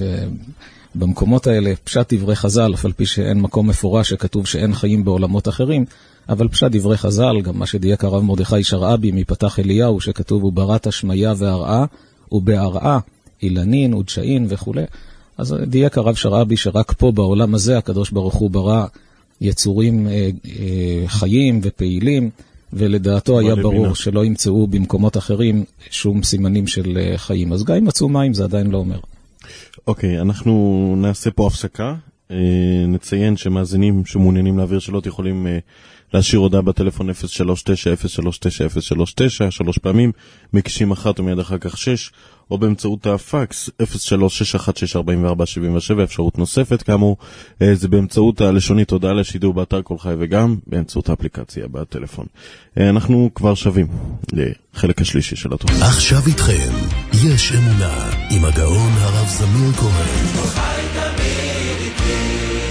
במקומות האלה. פשט דברי חז"ל, אף על פי שאין מקום מפורש שכתוב שאין חיים בעולמות אחרים, אבל פשט דברי חז"ל, גם מה שדייק הרב מרדכי שרעבי מפתח אליהו, שכתוב הוא בראת שמיה והרעה, ובהרעה אילנין ודשאין וכו'. אז דייק הרב שרעבי שרק פה בעולם הזה הקדוש ברוך הוא ברא יצורים חיים ופעילים, ולדעתו היה ברור שלא ימצאו במקומות אחרים שום סימנים של חיים. אז גם אם מצאו מים זה עדיין לא אומר. אוקיי, אנחנו נעשה פה הפסקה. נציין שמאזינים שמעוניינים להעביר שאלות יכולים להשאיר הודעה בטלפון 039-039-039 3 פעמים, מקישים אחת ומיד אחר כך 6, או באמצעות הפקס 03-616-4477, אפשרות נוספת כאמור, זה באמצעות הלשונית הודעה לשידור באתר כל חי וגם באמצעות האפליקציה בטלפון. אנחנו כבר שווים לחלק השלישי של התוכנית. עכשיו איתכם, יש אמונה עם הגאון הרב זמיר כהן. כל חי תמיד איתי.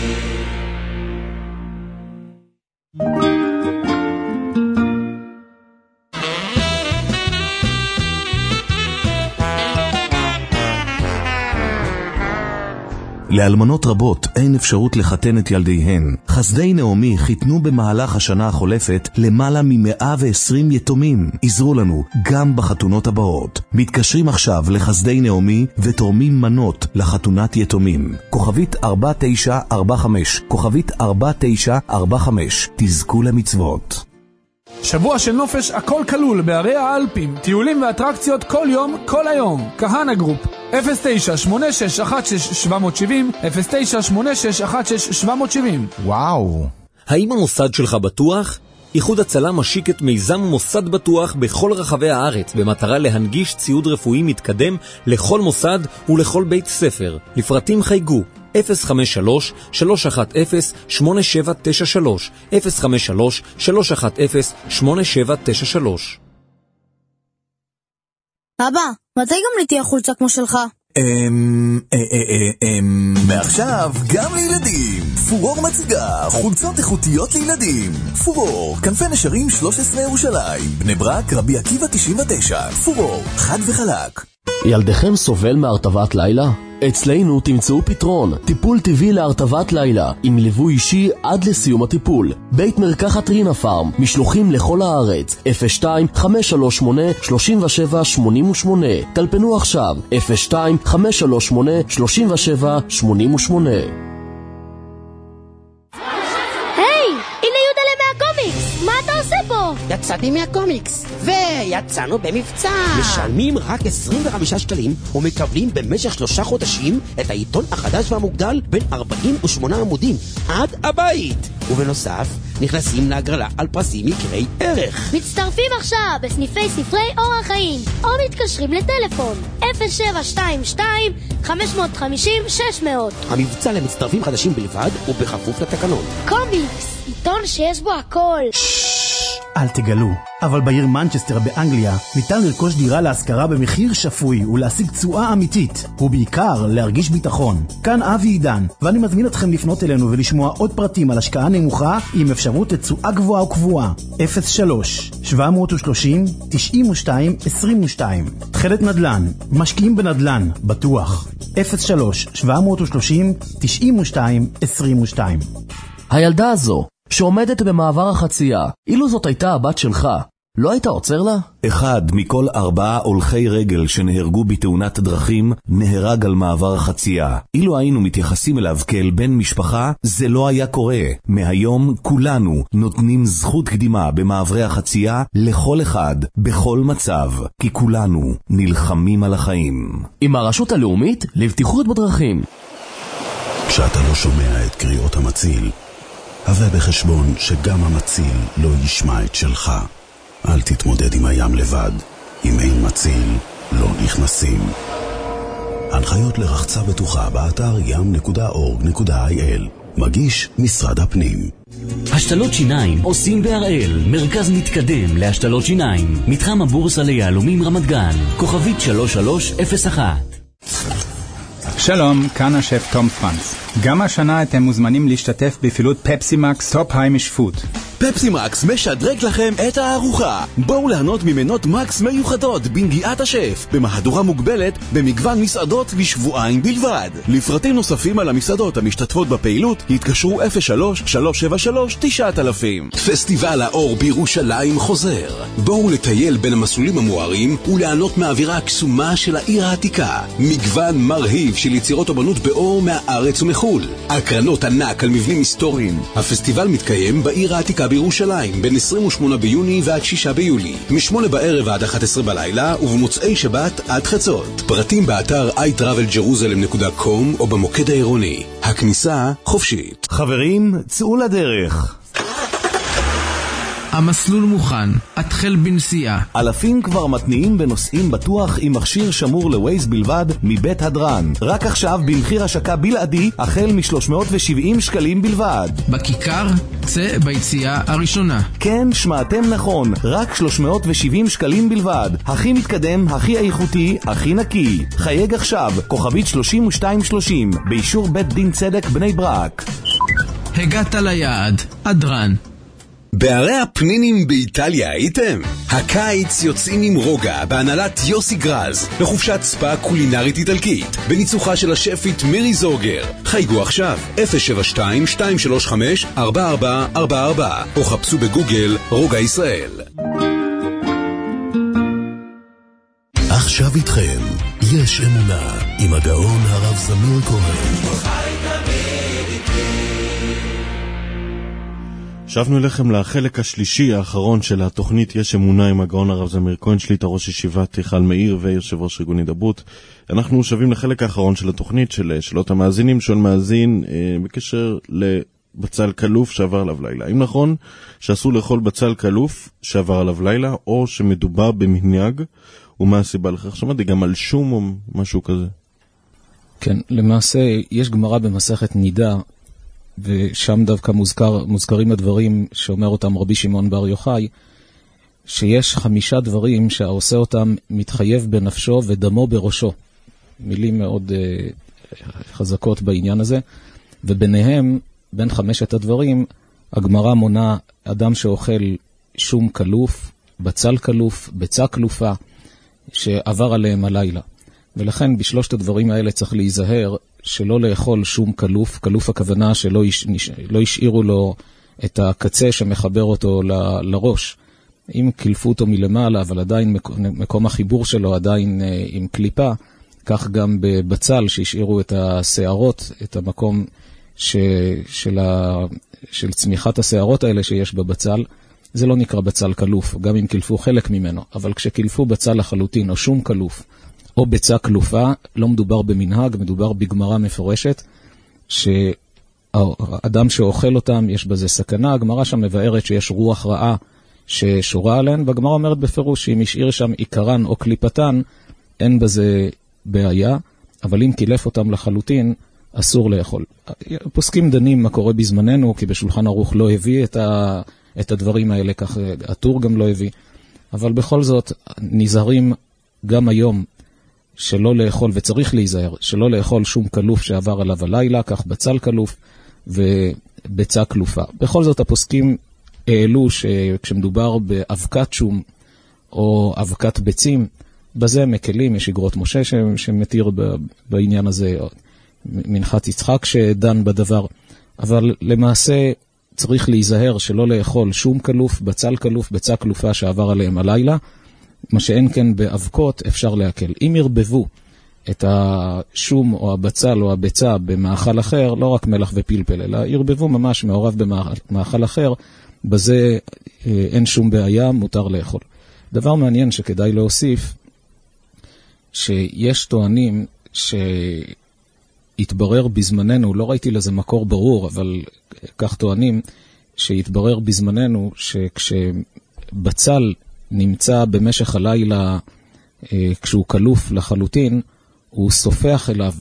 לאלמנות רבות אין אפשרות לחתן את ילדיהן. חסדי נעמי חיתנו במהלך השנה החולפת למעלה מ120 יתומים. עזרו לנו גם בחתונות הבאות. מתקשרים עכשיו לחסדי נעמי ותורמים מנות לחתונת יתומים. כוכבית 4945, כוכבית 4945, תזכו למצוות. שבוע של נופש הכל כלול בערי האלפים, טיולים ואטרקציות כל יום, כל היום. כהנה גרופ 0986161770, 0986161770. וואו. האם המוסד שלך בטוח? איחוד הצלה משיק את מיזם מוסד בטוח בכל רחבי הארץ במטרה להנגיש ציוד רפואי מתקדם לכל מוסד ולכל בית ספר. לפרטים חייגו 053-310-8793, 053-310-8793. אבא, מתי גם לי תהיה חולצה כמו שלך? מעכשיו גם לילדים. פורור מציגה חולצות איכותיות לילדים. פורור, כנפי נשרים 13 ירושלים, בני ברק, רבי עקיבא 99. פורור, חד וחלק. ילדיכם סובל מהרטבת לילה? אצלנו תמצאו פתרון, טיפול טבעי להרטבת לילה, עם ליווי אישי עד לסיום הטיפול. בית מרקחת רינה פארם, משלוחים לכל הארץ, 02-538-3788. טלפנו עכשיו, 02-538-3788. מה אתה עושה פה? יצאתי מהקומיקס ויצאנו במבצע. משלמים רק 25 שקלים ומקבלים במשך 3 חודשים את העיתון החדש והמוגדל בין 48 עמודים עד הבית. ובנוסף נכנסים להגרלה על פרסים יקרי ערך. מצטרפים עכשיו בסניפי ספרי אור החיים או מתקשרים לטלפון 0722-550-600. המבצע למצטרפים חדשים בלבד ובכפוף לתקנון. קומיקס, עיתון שיש בו הכל. אל תגלו. אבל בעיר מנצ'סטר באנגליה ניתן לרכוש דירה להשכרה במחיר שפוי ולהשיג תשואה אמיתית, ובעיקר להרגיש ביטחון. כאן אבי עידן, ואני מזמין אתכם לפנות אלינו ולשמוע עוד פרטים על השקעה נמוכה עם אפשרות לתשואה גבוהה וקבועה. 03-730-92-22. תחילת נדל"ן, משקיעים בנדל"ן, בטוח. 03-730-92-22. הילדה הזו, שעומדת במעבר החצייה, אילו זאת הייתה הבת שלך, לא היית עוצר לה? 1 מכל 4 הולכי רגל שנהרגו בתאונת דרכים נהרג על מעבר החצייה. אילו היינו מתייחסים אליו כאל בן משפחה, זה לא היה קורה. מהיום כולנו נותנים זכות קדימה במעברי החצייה לכל אחד, בכל מצב, כי כולנו נלחמים על החיים. עם הרשות הלאומית לבטיחות בדרכים. כשאתה לא שומע את קריאות המציל, הבא בחשבון שגם המציל לא ישמע את שלך. אל תתמודד עם הים לבד. אם אין מציל, לא נכנסים. הנחיות לרחצה בטוחה באתר ים.org.il. מגיש משרד הפנים. השתלות שיניים עושים בהראל, מרכז מתקדם להשתלות שיניים, מתחם הבורסה ליהלומים רמת גן, כוכבית 3301. שלום, כאן השף תום פרנס. גם השנה אתם מוזמנים להשתתף בפעילות פפסימקס טופ היימיש פוד. פפסימקס משדרג לכם את הארוחה. בואו ליהנות ממנות מקס מיוחדות בנגיעת השף, במהדורה מוגבלת במגוון מסעדות לשבועיים בלבד. לפרטים נוספים על המסעדות המשתתפות בפעילות, התקשרו 03-373-9000. פסטיבל האור בירושלים חוזר. בואו לטייל בין המסלולים המוארים וליהנות מהאווירה הקסומה של העיר העתיקה. מגוון מרהיב של יצירות אומנות באור מהארץ ומחול. הקרנות ענק על מבנים היסטוריים. הפסטיבל מתקיים בעיר העתיקה בירושלים בין 28 ביוני ועד 6 ביולי, מ-8 בערב עד 11 בלילה ובמוצאי שבת עד חצות. פרטים באתר iTravelJerusalem.com או במוקד העירוני. הכניסה חופשית. חברים, צאו לדרך. המסלול מוכן, התחל בנסיעה. אלפים כבר מתניעים בנוסעים בטוח עם מכשיר שמור לווייז בלבד מבית הדרן. רק עכשיו במחיר השקה בלעדי החל מ-370 שקלים בלבד. בכיכר, צא ביציאה הראשונה. כן, שמעתם נכון, רק 370 שקלים בלבד. הכי מתקדם, הכי איכותי, הכי נקי. חייג עכשיו, כוכבית 3230, באישור בית דין צדק בני ברק. הגעת ליעד, אדרן. בערי הפנינים באיטליה הייתם? הקיץ יוצאים עם רוגע בהנהלת יוסי גרז לחופשת ספה קולינרית איטלקית בניצוחה של השפית מירי זורגר. חייגו עכשיו 072-235-4444 או חפשו בגוגל רוגע ישראל. עכשיו איתכם יש אמונה עם הגאון הרב זמיר כהן. שבנו אליכם לחלק השלישי האחרון של התוכנית יש אמונה עם הגאון הרב זמיר כהן, שליטה ראש ישיבת היכל מאיר ויושב ראש ארגון הידברות. אנחנו שבים לחלק האחרון של התוכנית של שאלות המאזינים. שואל מאזין בקשר לבצל קלוף שעבר עליו לילה. האם נכון שאסור לאכול בצל קלוף שעבר עליו לילה, או שמדובר במנהג, ומה הסיבה לכך? שמעתי גם על שום או משהו כזה. כן, למעשה יש גמרא במסכת נידה, ושם דווקא מוזכרים הדברים שאומר אותם רבי שמעון בר יוחאי, שיש 5 דברים שהעושה אותם מתחייב בנפשו ודמו בראשו. מילים מאוד חזקות בעניין הזה, וביניהם, בין 5 הדברים, הגמרא מונה אדם שאוכל שום קלוף, בצל קלוף, ביצה קלופה, שעבר עליהם הלילה. ולכן בשלושת הדברים האלה צריך להיזהר שלא לאכול שום קלוף. קלוף הכוונה שלא השאירו לו את הקצה שמחבר אותו לראש. אם קלפו אותו מלמעלה, אבל עדיין מקום החיבור שלו עדיין עם קליפה, כך גם בבצל שהשאירו את השערות, את המקום של צמיחת השערות האלה שיש בבצל, זה לא נקרא בצל קלוף, גם אם קלפו חלק ממנו. אבל כשקלפו בצל לחלוטין או שום קלוף, או ביצה קלופה, לא מדובר במנהג, מדובר בגמרא מפורשת, שהאדם שאוכל אותם יש בזה סכנה. הגמרא שם מבארת שיש רוח רעה ששורה עליהן, והגמרא אומרת בפירוש שאם השאיר שם עיקרן או קליפתן, אין בזה בעיה, אבל אם קילף אותם לחלוטין, אסור לאכול. פוסקים דנים מה קורה בזמננו, כי בשולחן ערוך לא הביא את הדברים האלה, כך הטור גם לא הביא. אבל בכל זאת, נזהרים גם היום שלא לאכול, וצריך להיזהר, שלא לאכול שום קלוף שעבר עליו הלילה, כך בצל קלוף ובצע קלופה. בכל זאת, הפוסקים העלו שכשמדובר באבקת שום או אבקת ביצים, בזה מקלים, יש אגרות משה שמתיר בעניין הזה, מנחת יצחק שדן בדבר, אבל למעשה צריך להיזהר שלא לאכול שום קלוף, בצל קלוף, בצע קלופה שעבר עליהם הלילה, מה שאין כן באבקות אפשר להקל. אם ירבבו את השום או הבצל או הביצה במאכל אחר, לא רק מלח ופלפל, אלא ירבבו ממש מעורב במאכל אחר, בזה אין שום בעיה, מותר לאכול. דבר מעניין שכדאי להוסיף, שיש טוענים שהתברר בזמננו, לא ראיתי לזה מקור ברור, אבל כך טוענים, שהתברר בזמננו שכשבצל נמצא במשך הלילה, כשהוא קלוף לחלוטין, הוא סופח אליו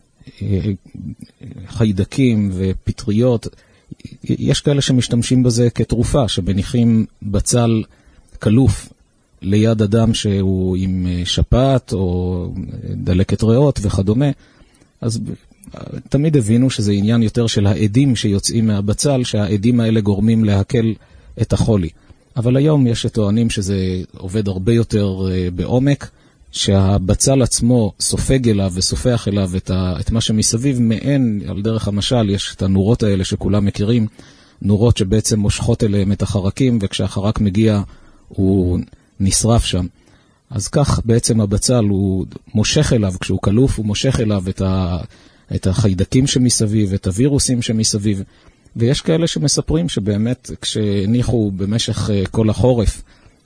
חיידקים ופטריות. יש כאלה שמשתמשים בזה כתרופה, שמניחים בצל קלוף ליד אדם שהוא עם שפעת או דלקת ריאות וכדומה. אז תמיד הבינו שזה עניין יותר של העדים שיוצאים מהבצל, שהעדים האלה גורמים להקל את החולי. אבל היום יש טוענים שזה עובד הרבה יותר בעומק, שהבצל עצמו סופג אליו וסופח אליו את מה שמסביב מעין, על דרך המשל, יש את הנורות האלה שכולם מכירים, נורות שבעצם מושכות אליהם את החרקים, וכשהחרק מגיע הוא נשרף שם. אז כך בעצם הבצל הוא מושך אליו, כשהוא קלוף הוא מושך אליו את החיידקים שמסביב, את הווירוסים שמסביב, ויש כאלה שמספרים שבאמת כשהניחו במשך כל החורף,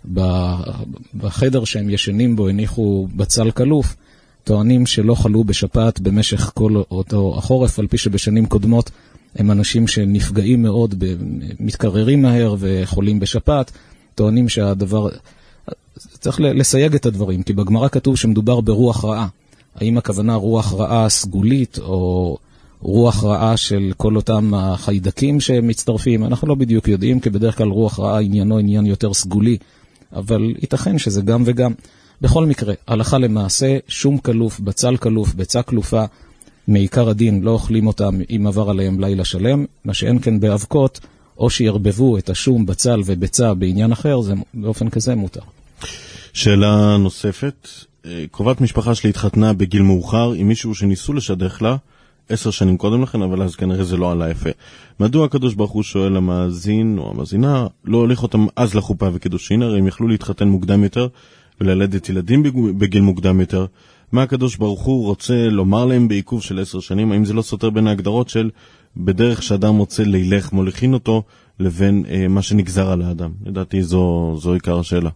בחדר שהם ישנים בו הניחו בצל קלוף, טוענים שלא חלו בשפעת במשך כל אותו החורף, על פי שבשנים קודמות הם אנשים שנפגעים מאוד, מתקררים מהר וחולים בשפעת, טוענים שהדבר, צריך לסייג את הדברים, כי בגמרא כתוב שמדובר ברוח רעה. האם הכוונה רוח רעה סגולית או רוח רעה של כל אותם החיידקים שמצטרפים? אנחנו לא בדיוק יודעים, כי בדרך כלל רוח רעה עניינו עניין יותר סגולי, אבל ייתכן שזה גם וגם. בכל מקרה, הלכה למעשה, שום קלוף, בצל קלוף, ביצה קלופה, מעיקר הדין לא אוכלים אותם אם עבר עליהם לילה שלם, מה שאין כן באבקות, או שירבבו את השום, בצל וביצה בעניין אחר, זה באופן כזה מותר. שאלה נוספת, קרובת משפחה שלי התחתנה בגיל מאוחר עם מישהו שניסו לשדך לה 10 שנים קודם לכן, אבל אז כנראה זה לא עלה יפה. מדוע הקדוש ברוך הוא שואל המאזין או המאזינה לא הוליך אותם אז לחופה וקידושין, הרי הם יכלו להתחתן מוקדם יותר וללדת ילדים בגיל מוקדם יותר. מה הקדוש ברוך הוא רוצה לומר להם בעיכוב של 10 שנים? האם זה לא סותר בין ההגדרות של בדרך שאדם רוצה לילך מוליכין אותו לבין מה שנגזר על האדם? לדעתי זו עיקר השאלה.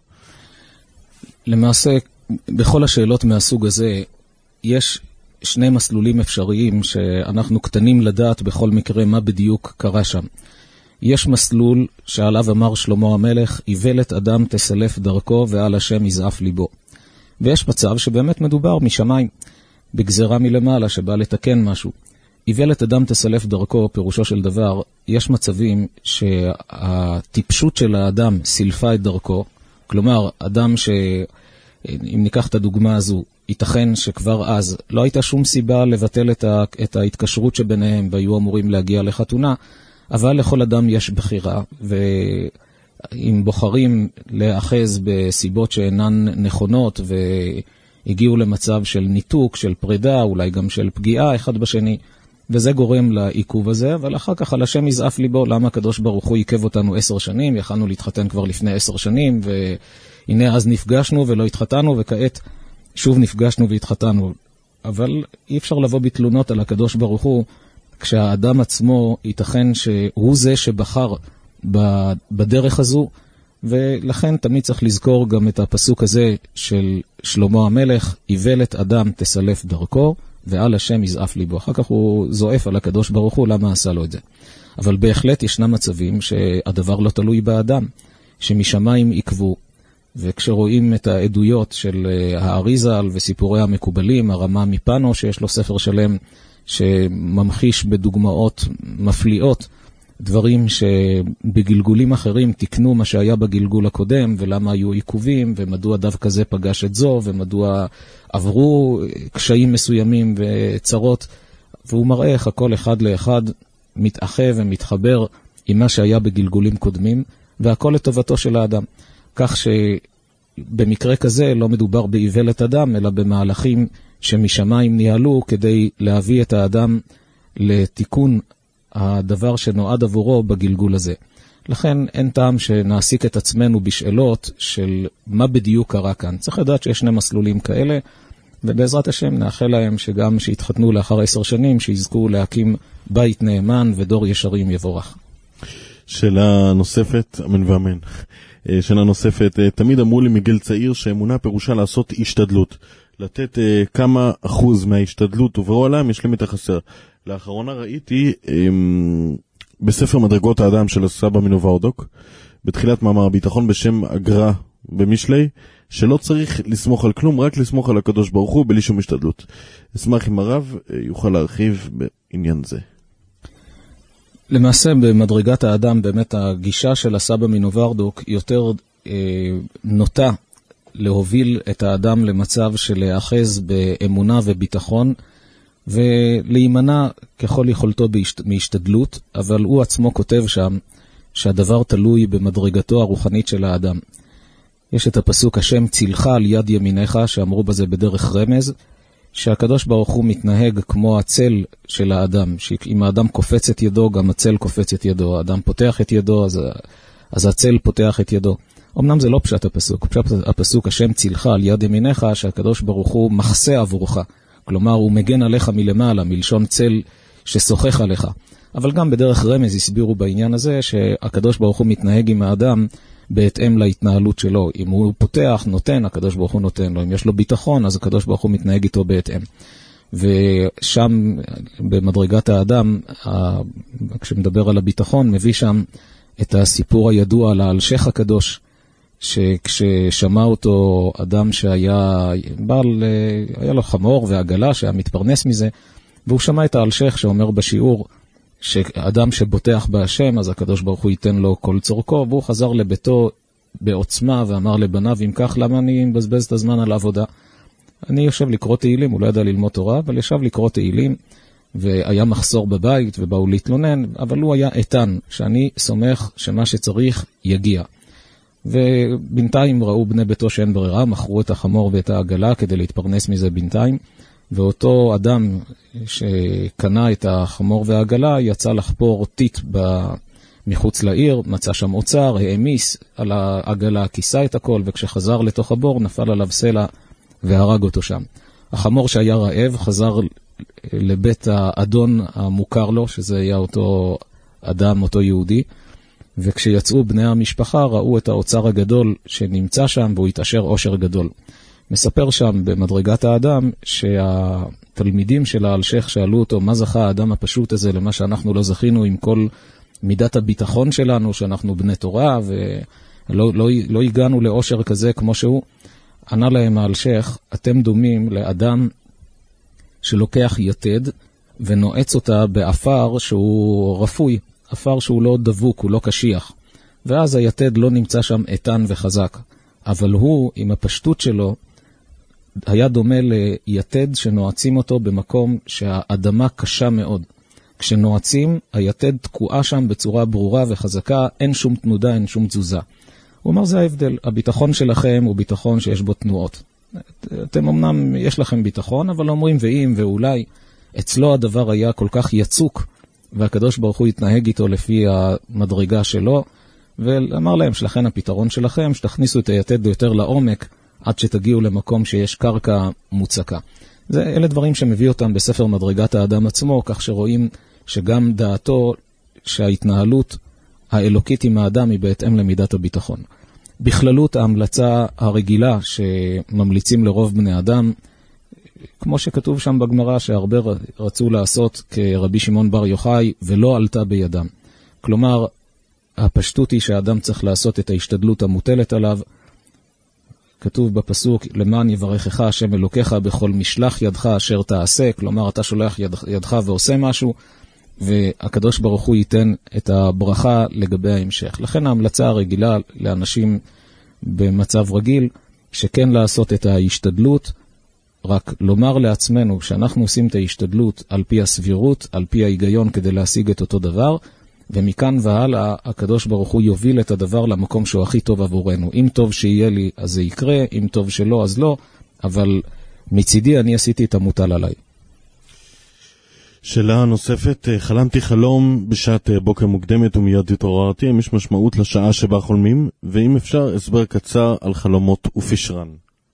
למעשה, בכל השאלות מהסוג הזה, יש שני מסלולים אפשריים שאנחנו קטנים לדעת בכל מקרה מה בדיוק קרה שם. יש מסלול שעליו אמר שלמה המלך, איוולת אדם תסלף דרכו ועל השם יזעף ליבו. ויש מצב שבאמת מדובר משמיים, בגזרה מלמעלה שבא לתקן משהו. איוולת אדם תסלף דרכו, פירושו של דבר, יש מצבים שהטיפשות של האדם סילפה את דרכו, כלומר, אדם אם ניקח את הדוגמה הזו, ייתכן שכבר אז לא הייתה שום סיבה לבטל את ההתקשרות שביניהם והיו אמורים להגיע לחתונה, אבל לכל אדם יש בחירה, ואם בוחרים לאחז בסיבות שאינן נכונות והגיעו למצב של ניתוק, של פרידה, אולי גם של פגיעה אחד בשני, וזה גורם לעיכוב הזה, אבל אחר כך על השם יזעף ליבו, למה הקדוש ברוך הוא עיכב אותנו 10 שנים, יכלנו להתחתן כבר לפני 10 שנים, והנה אז נפגשנו ולא התחתנו, וכעת שוב נפגשנו והתחתנו. אבל אי אפשר לבוא בתלונות על הקדוש ברוך הוא, כשהאדם עצמו ייתכן שהוא זה שבחר בדרך הזו, ולכן תמיד צריך לזכור גם את הפסוק הזה של שלמה המלך, איוולת אדם תסלף דרכו, ועל השם יזעף ליבו. אחר כך הוא זועף על הקדוש ברוך הוא, למה עשה לו את זה. אבל בהחלט ישנם מצבים שהדבר לא תלוי באדם, שמשמיים עקבו, וכשרואים את העדויות של האריזל וסיפורי המקובלים, הרמה מפנו שיש לו ספר שלם שממחיש בדוגמאות מפליאות, דברים שבגלגולים אחרים תקנו מה שהיה בגלגול הקודם, ולמה היו עיכובים, ומדוע דווקא זה פגש את זו, ומדוע עברו קשיים מסוימים וצרות, והוא מראה איך הכל אחד לאחד מתאחד ומתחבר עם מה שהיה בגלגולים קודמים, והכל לטובתו של האדם. כך שבמקרה כזה לא מדובר באיוולת אדם, אלא במהלכים שמשמיים ניהלו כדי להביא את האדם לתיקון הדבר שנועד עבורו בגלגול הזה. לכן אין טעם שנעסיק את עצמנו בשאלות של מה בדיוק קרה כאן. צריך לדעת שיש שני מסלולים כאלה, ובעזרת השם נאחל להם שגם שיתחתנו לאחר 10 שנים, שיזכו להקים בית נאמן ודור ישרים יבורך. שאלה נוספת, אמן ואמן. שאלה נוספת, תמיד אמרו לי מגיל צעיר שאמונה פירושה לעשות השתדלות. לתת כמה אחוז מההשתדלות וברוא עליהם ישלים את החסר. לאחרונה ראיתי בספר מדרגות האדם של הסבא מנובהרדוק, בתחילת מאמר הביטחון בשם אגרה במשלי, שלא צריך לסמוך על כלום, רק לסמוך על הקדוש ברוך הוא בלי שום השתדלות. אשמח אם הרב יוכל להרחיב בעניין זה. למעשה במדרגת האדם באמת הגישה של הסבא מנובהרדוק יותר נוטה להוביל את האדם למצב של להאחז באמונה וביטחון, ולהימנע ככל יכולתו מהשתדלות, אבל הוא עצמו כותב שם שהדבר תלוי במדרגתו הרוחנית של האדם. יש את הפסוק השם צילך על יד ימיניך, שאמרו בזה בדרך רמז, שהקדוש ברוך הוא מתנהג כמו הצל של האדם, שאם האדם קופץ את ידו, גם הצל קופץ את ידו, האדם פותח את ידו, אז הצל פותח את ידו. אמנם זה לא פשט הפסוק, פשט הפסוק השם צילך על יד ימיניך, שהקדוש ברוך הוא מחסה עבורך, כלומר הוא מגן עליך מלמעלה, מלשון צל ששוחח עליך. אבל גם בדרך רמז הסבירו בעניין הזה שהקדוש ברוך הוא מתנהג עם האדם בהתאם להתנהלות שלו. אם הוא פותח, נותן, הקדוש ברוך הוא נותן לו. אם יש לו ביטחון, אז הקדוש ברוך הוא מתנהג איתו בהתאם. ושם במדרגת האדם, כשמדבר על הביטחון, מביא שם את הסיפור הידוע על האלשך הקדוש, שכששמע אותו אדם שהיה היה לו חמור ועגלה שהיה מתפרנס מזה, והוא שמע את האלשך שאומר בשיעור שאדם שבוטח בהשם, אז הקדוש ברוך הוא ייתן לו כל צורכו, והוא חזר לביתו בעוצמה ואמר לבניו, אם כך, למה אני מבזבז את הזמן על העבודה? אני יושב לקרוא תהילים, הוא לא ידע ללמוד תורה, אבל ישב לקרוא תהילים, והיה מחסור בבית ובאו להתלונן, אבל הוא היה איתן, שאני סומך שמה שצריך יגיע. ובינתיים ראו בני ביתו שאין ברירה, מכרו את החמור ואת העגלה כדי להתפרנס מזה בינתיים, ואותו אדם שקנה את החמור והעגלה יצא לחפור טיט מחוץ לעיר, מצא שם אוצר, העמיס על העגלה, כיסה את הכל, וכשחזר לתוך הבור נפל עליו סלע והרג אותו שם. החמור שהיה רעב חזר לבית האדון המוכר לו, שזה היה אותו אדם, אותו יהודי, וכשיצאו בני המשפחה ראו את האוצר הגדול שנמצא שם, והוא התעשר עושר גדול. מספר שם במדרגת האדם שהתלמידים של האלשך שאלו אותו מה זכה האדם הפשוט הזה למה שאנחנו לא זכינו עם כל מידת הביטחון שלנו, שאנחנו בני תורה ולא הגענו לעושר כזה כמו שהוא. ענה להם האלשך, אתם דומים לאדם שלוקח יתד ונועץ אותה באפר שהוא רפוי, אפר שהוא לא דבוק, הוא לא קשיח, ואז היתד לא נמצא שם איתן וחזק, אבל הוא עם הפשטות שלו היה דומה ליתד שנועצים אותו במקום שהאדמה קשה מאוד. כשנועצים, היתד תקועה שם בצורה ברורה וחזקה, אין שום תנודה, אין שום תזוזה. הוא אומר, זה ההבדל. הביטחון שלכם הוא ביטחון שיש בו תנועות. אתם אמנם יש לכם ביטחון, אבל אומרים ואם ואולי. אצלו הדבר היה כל כך יצוק, והקדוש ברוך הוא התנהג איתו לפי המדרגה שלו, ואמר להם שלכן הפתרון שלכם, שתכניסו את היתד יותר לעומק, עד שתגיעו למקום שיש קרקע מוצקה. אלה דברים שמביא אותם בספר מדרגת האדם עצמו, כך שרואים שגם דעתו שההתנהלות האלוקית עם האדם היא בהתאם למידת הביטחון. בכללות ההמלצה הרגילה שממליצים לרוב בני אדם, כמו שכתוב שם בגמרא שהרבה רצו לעשות כרבי שמעון בר יוחאי ולא עלתה בידם. כלומר, הפשטות היא שהאדם צריך לעשות את ההשתדלות המוטלת עליו, כתוב בפסוק, למען יברכך השם אלוקיך בכל משלח ידך אשר תעשה, כלומר אתה שולח ידך ועושה משהו, והקדוש ברוך הוא ייתן את הברכה לגבי ההמשך. לכן ההמלצה הרגילה לאנשים במצב רגיל, שכן לעשות את ההשתדלות, רק לומר לעצמנו שאנחנו עושים את ההשתדלות על פי הסבירות, על פי ההיגיון כדי להשיג את אותו דבר, ומכאן והלאה הקדוש ברוך הוא יוביל את הדבר למקום שהוא הכי טוב עבורנו. אם טוב שיהיה לי אז זה יקרה, אם טוב שלא אז לא, אבל מצידי אני עשיתי את המוטל עליי. שאלה נוספת, חלמתי חלום בשעת בוקר מוקדמת ומיד התעוררתי, אם יש משמעות לשעה שבה חולמים, ואם אפשר הסבר קצר על חלומות ופשרן.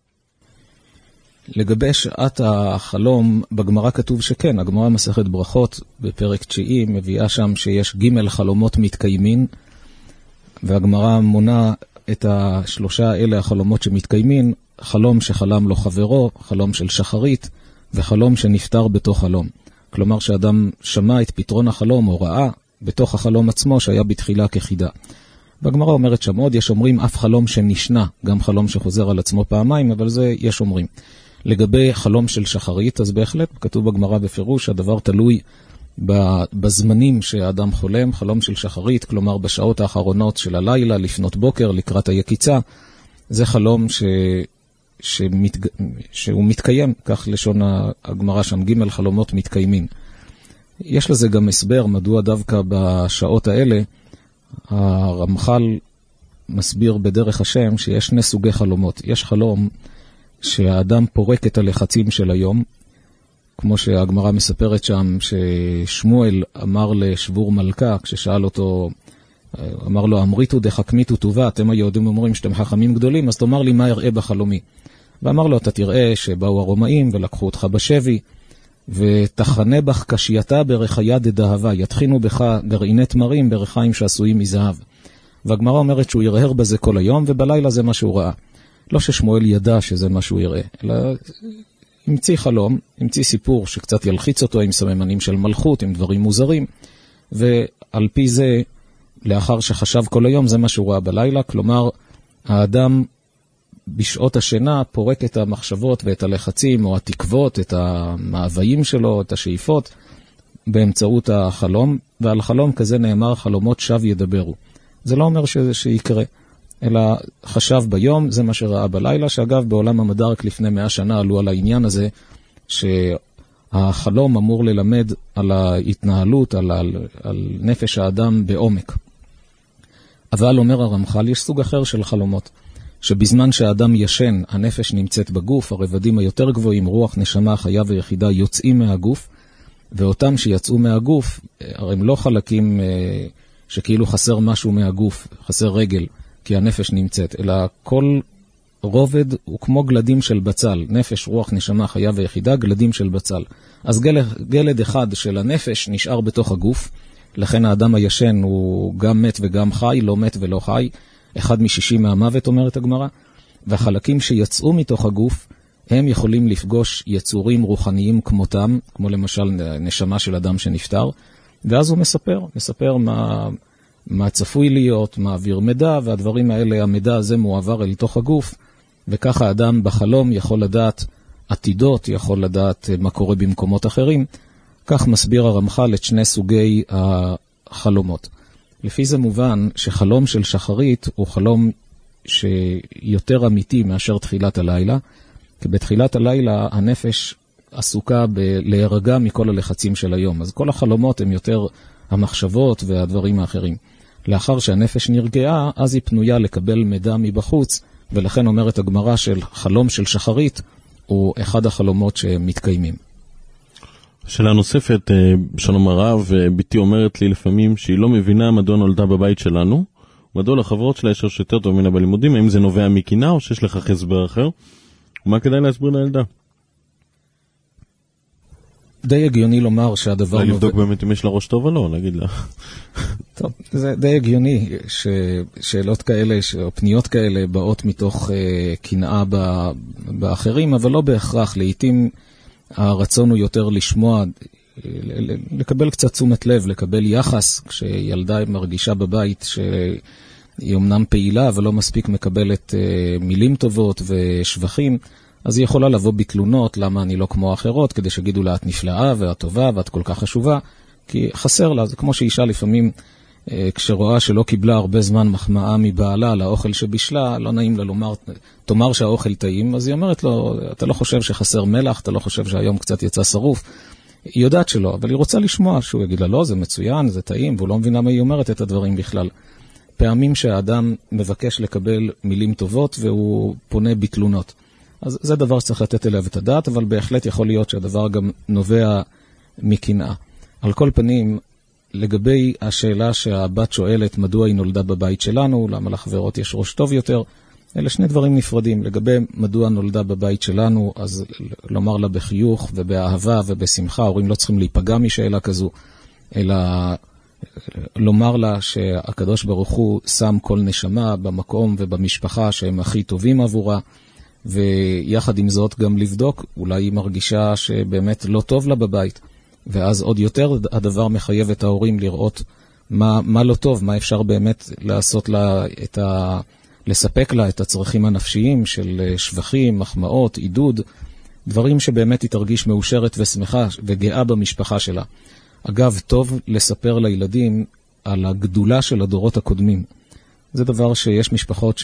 לגבי שעת החלום, בגמרא כתוב שכן, הגמרא מסכת ברכות בפרק 9 מביאה שם שיש ג' חלומות מתקיימים, והגמרא מונה את השלושה אלה החלומות שמתקיימים, חלום שחלם לו חברו, חלום של שחרית, וחלום שנפטר בתוך חלום. כלומר שאדם שמע את פתרון החלום או ראה בתוך החלום עצמו שהיה בתחילה כחידה. בגמרא אומרת שם עוד, יש אומרים אף חלום שנשנה, גם חלום שחוזר על עצמו פעמיים, אבל זה יש אומרים. לגבי חלום של שחרית, אז בהחלט כתוב בגמרא בפירוש, הדבר תלוי בזמנים שהאדם חולם, חלום של שחרית, כלומר בשעות האחרונות של הלילה, לפנות בוקר, לקראת היקיצה, זה חלום שהוא מתקיים, כך לשון הגמרא שם, ג' חלומות מתקיימים. יש לזה גם הסבר, מדוע דווקא בשעות האלה, הרמח"ל מסביר בדרך השם שיש שני סוגי חלומות. יש חלום שהאדם פורק את הלחצים של היום, כמו שהגמרא מספרת שם, ששמואל אמר לשבור מלכה, כששאל אותו, אמר לו, אמריתו דחכמיתו טובה, אתם היהודים אומרים שאתם חכמים גדולים, אז תאמר לי מה יראה בחלומי. ואמר לו, אתה תראה שבאו הרומאים ולקחו אותך בשבי, ותחנה בך קשייתה ברחיה דדהבה, יתחינו בך גרעיני תמרים ברחיים שעשויים מזהב. והגמרא אומרת שהוא ירהר בזה כל היום, ובלילה זה מה שהוא ראה. לא ששמואל ידע שזה מה שהוא יראה, אלא המציא חלום, המציא סיפור שקצת ילחיץ אותו עם סממנים של מלכות, עם דברים מוזרים, ועל פי זה, לאחר שחשב כל היום, זה מה שהוא ראה בלילה, כלומר, האדם בשעות השינה פורק את המחשבות ואת הלחצים או התקוות, את המאוויים שלו, את השאיפות, באמצעות החלום, ועל חלום כזה נאמר חלומות שב ידברו. זה לא אומר שיקרה, אלא חשב ביום, זה מה שראה בלילה, שאגב בעולם המדע רק לפני 100 שנה עלו על העניין הזה, שהחלום אמור ללמד על ההתנהלות, על נפש האדם בעומק. אבל אומר הרמח"ל, יש סוג אחר של חלומות, שבזמן שהאדם ישן, הנפש נמצאת בגוף, הרבדים היותר גבוהים, רוח, נשמה, חיה ויחידה יוצאים מהגוף, ואותם שיצאו מהגוף, הם לא חלקים שכאילו חסר משהו מהגוף, חסר רגל, כי הנפש נמצאת, אלא כל רובד הוא כמו גלדים של בצל, נפש, רוח, נשמה, חיה ויחידה, גלדים של בצל. אז גלד אחד של הנפש נשאר בתוך הגוף, לכן האדם הישן הוא גם מת וגם חי, לא מת ולא חי, אחד מ60 מהמוות אומרת הגמרא, והחלקים שיצאו מתוך הגוף, הם יכולים לפגוש יצורים רוחניים כמותם, כמו למשל נשמה של אדם שנפטר, ואז הוא מספר מה צפוי להיות, מעביר מידע, והדברים האלה, המידע הזה מועבר אל תוך הגוף, וככה האדם בחלום יכול לדעת עתידות, יכול לדעת מה קורה במקומות אחרים. כך מסביר הרמח"ל את שני סוגי החלומות. לפי זה מובן שחלום של שחרית הוא חלום שיותר אמיתי מאשר תחילת הלילה, כי בתחילת הלילה הנפש עסוקה להירגע מכל הלחצים של היום. אז כל החלומות הם יותר המחשבות והדברים האחרים. לאחר שהנפש נרגעה, אז היא פנויה לקבל מידע מבחוץ, ולכן אומרת הגמרא של חלום של שחרית הוא אחד החלומות שמתקיימים. שאלה נוספת, שלום הרב, ביתי אומרת לי לפעמים שהיא לא מבינה מדוע נולדה בבית שלנו, מדוע לחברות שלה יש יותר טוב ממנה בלימודים, האם זה נובע מקינה או שיש לך הסבר אחר, ומה כדאי להסביר לילדה? די הגיוני לומר שהדבר... לבדוק באמת אם יש לה ראש טוב או לא, נגיד לה. טוב, זה די הגיוני ששאלות כאלה, או פניות כאלה באות מתוך קנאה באחרים, אבל לא בהכרח. לעתים הרצון הוא יותר לשמוע, לקבל קצת תשומת לב, לקבל יחס, כשילדה מרגישה בבית שהיא אומנם פעילה, אבל לא מספיק מקבלת מילים טובות ושבחים, אז היא יכולה לבוא בתלונות למה אני לא כמו האחרות, כדי שגידו לה את נפלאה ואת טובה ואת כל כך חשובה, כי חסר לה, זה כמו שאישה לפעמים, כשרואה שלא קיבלה הרבה זמן מחמאה מבעלה לאוכל שבישלה, לא נעים לה לומר, תאמר שהאוכל טעים, אז היא אומרת לו, אתה לא חושב שחסר מלח, אתה לא חושב שהיום קצת יצא שרוף, היא יודעת שלא, אבל היא רוצה לשמוע שהוא יגיד לה, לא, זה מצוין, זה טעים, והוא לא מבין למה היא אומרת את הדברים בכלל. פעמים שהאדם מבקש לקבל מילים טובות, והוא פונה בתלונות. אז זה דבר שצריך לתת אליו את הדעת, אבל בהחלט יכול להיות שהדבר גם נובע מקנאה. על כל פנים, לגבי השאלה שהבת שואלת, מדוע היא נולדה בבית שלנו, למה לחברות יש ראש טוב יותר, אלה שני דברים נפרדים. לגבי מדוע נולדה בבית שלנו, אז לומר לה בחיוך ובאהבה ובשמחה, ההורים לא צריכים להיפגע משאלה כזו, אלא לומר לה שהקדוש ברוך הוא שם כל נשמה במקום ובמשפחה שהם הכי טובים עבורה, ויחד עם זאת גם לבדוק, אולי היא מרגישה שבאמת לא טוב לה בבית, ואז עוד יותר הדבר מחייב את ההורים לראות מה לא טוב, מה אפשר באמת לעשות לה לספק לה את הצרכים הנפשיים של שבחים, מחמאות, עידוד, דברים שבאמת היא תרגיש מאושרת ושמחה וגאה במשפחה שלה. אגב, טוב לספר לילדים על הגדולה של הדורות הקודמים. זה דבר שיש משפחות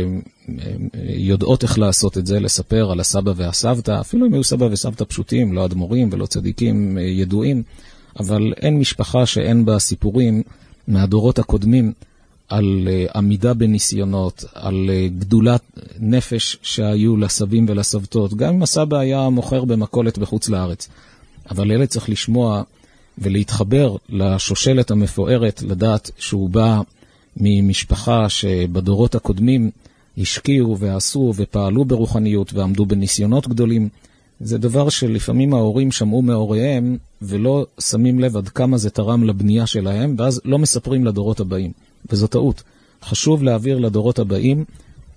שיודעות איך לעשות את זה, לספר על הסבא והסבתא, אפילו אם היו סבא וסבתא פשוטים, לא אדמו"רים ולא צדיקים ידועים, אבל אין משפחה שאין בה סיפורים מהדורות הקודמים על עמידה בניסיונות, על גדולת נפש שהיו לסבים ולסבתות, גם אם הסבא היה מוכר במכולת בחוץ לארץ. אבל ילד צריך לשמוע ולהתחבר לשושלת המפוארת, לדעת שהוא בא ממשפחה שבדורות הקודמים השקיעו ועשו ופעלו ברוחניות ועמדו בניסיונות גדולים. זה דבר שלפעמים ההורים שמעו מהוריהם ולא שמים לב עד כמה זה תרם לבנייה שלהם, ואז לא מספרים לדורות הבאים. וזו טעות. חשוב להעביר לדורות הבאים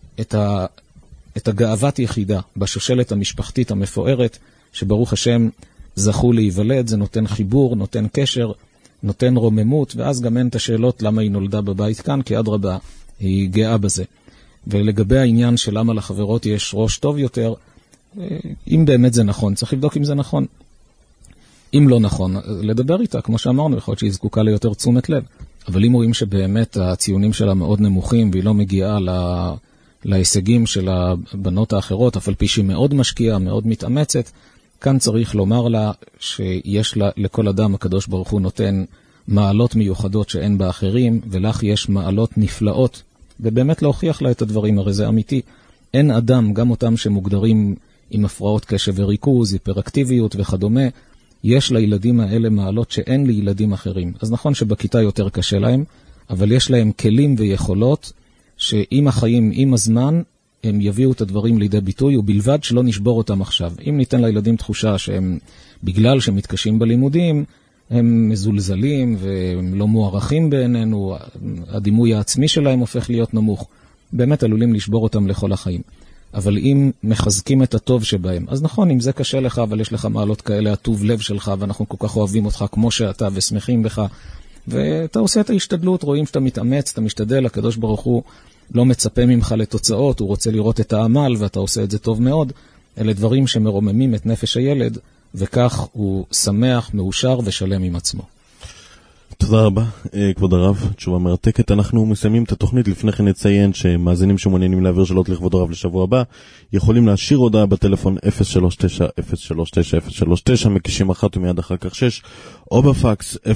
את הגאוות יחידה בשושלת המשפחתית המפוארת, שברוך השם זכו להיוולד. זה נותן חיבור, נותן קשר, נותן רוממות, ואז גם אין את השאלות למה היא נולדה בבית כאן, כי אדרבה, היא גאה בזה. ולגבי העניין של למה לחברות יש ראש טוב יותר, אם באמת זה נכון, צריך לבדוק אם זה נכון. אם לא נכון, לדבר איתה, כמו שאמרנו, יכול להיות שהיא זקוקה ליותר תשומת לב. אבל אם רואים שבאמת הציונים שלה מאוד נמוכים, והיא לא מגיעה להישגים של הבנות האחרות, אף על פי שהיא מאוד משקיעה, מאוד מתאמצת, כאן צריך לומר לה שיש לה, לכל אדם הקדוש ברוך הוא נותן מעלות מיוחדות שאין באחרים, ולך יש מעלות נפלאות, ובאמת להוכיח לה את הדברים, הרי זה אמיתי. אין אדם, גם אותם שמוגדרים עם הפרעות קשב וריכוז, היפראקטיביות וכדומה, יש לילדים האלה מעלות שאין לילדים אחרים. אז נכון שבכיתה יותר קשה להם, אבל יש להם כלים ויכולות שעם החיים, עם הזמן, הם יביאו את הדברים לידי ביטוי, ובלבד שלא נשבור אותם עכשיו. אם ניתן לילדים תחושה שהם, בגלל שהם מתקשים בלימודים, הם מזולזלים והם לא מוערכים בעינינו, הדימוי העצמי שלהם הופך להיות נמוך, באמת עלולים לשבור אותם לכל החיים. אבל אם מחזקים את הטוב שבהם, אז נכון, אם זה קשה לך, אבל יש לך מעלות כאלה, הטוב לב שלך, ואנחנו כל כך אוהבים אותך כמו שאתה ושמחים בך, ואתה עושה את ההשתדלות, רואים שאתה מתאמץ, אתה משתדל, הקדוש ברוך הוא לא מצפה ממך לתוצאות, הוא רוצה לראות את העמל, ואתה עושה את זה טוב מאוד. אלה דברים שמרוממים את נפש הילד, וכך הוא שמח, מאושר ושלם עם עצמו. תודה רבה, כבוד הרב, תשובה מרתקת. אנחנו מסיימים את התוכנית. לפני כן נציין שמאזינים שמעוניינים להעביר שאלות לכבוד הרב לשבוע הבא, יכולים להשאיר הודעה בטלפון 039-039-039, מקישים אחת ומיד אחר כך 6, או בפקס 03-616-4477.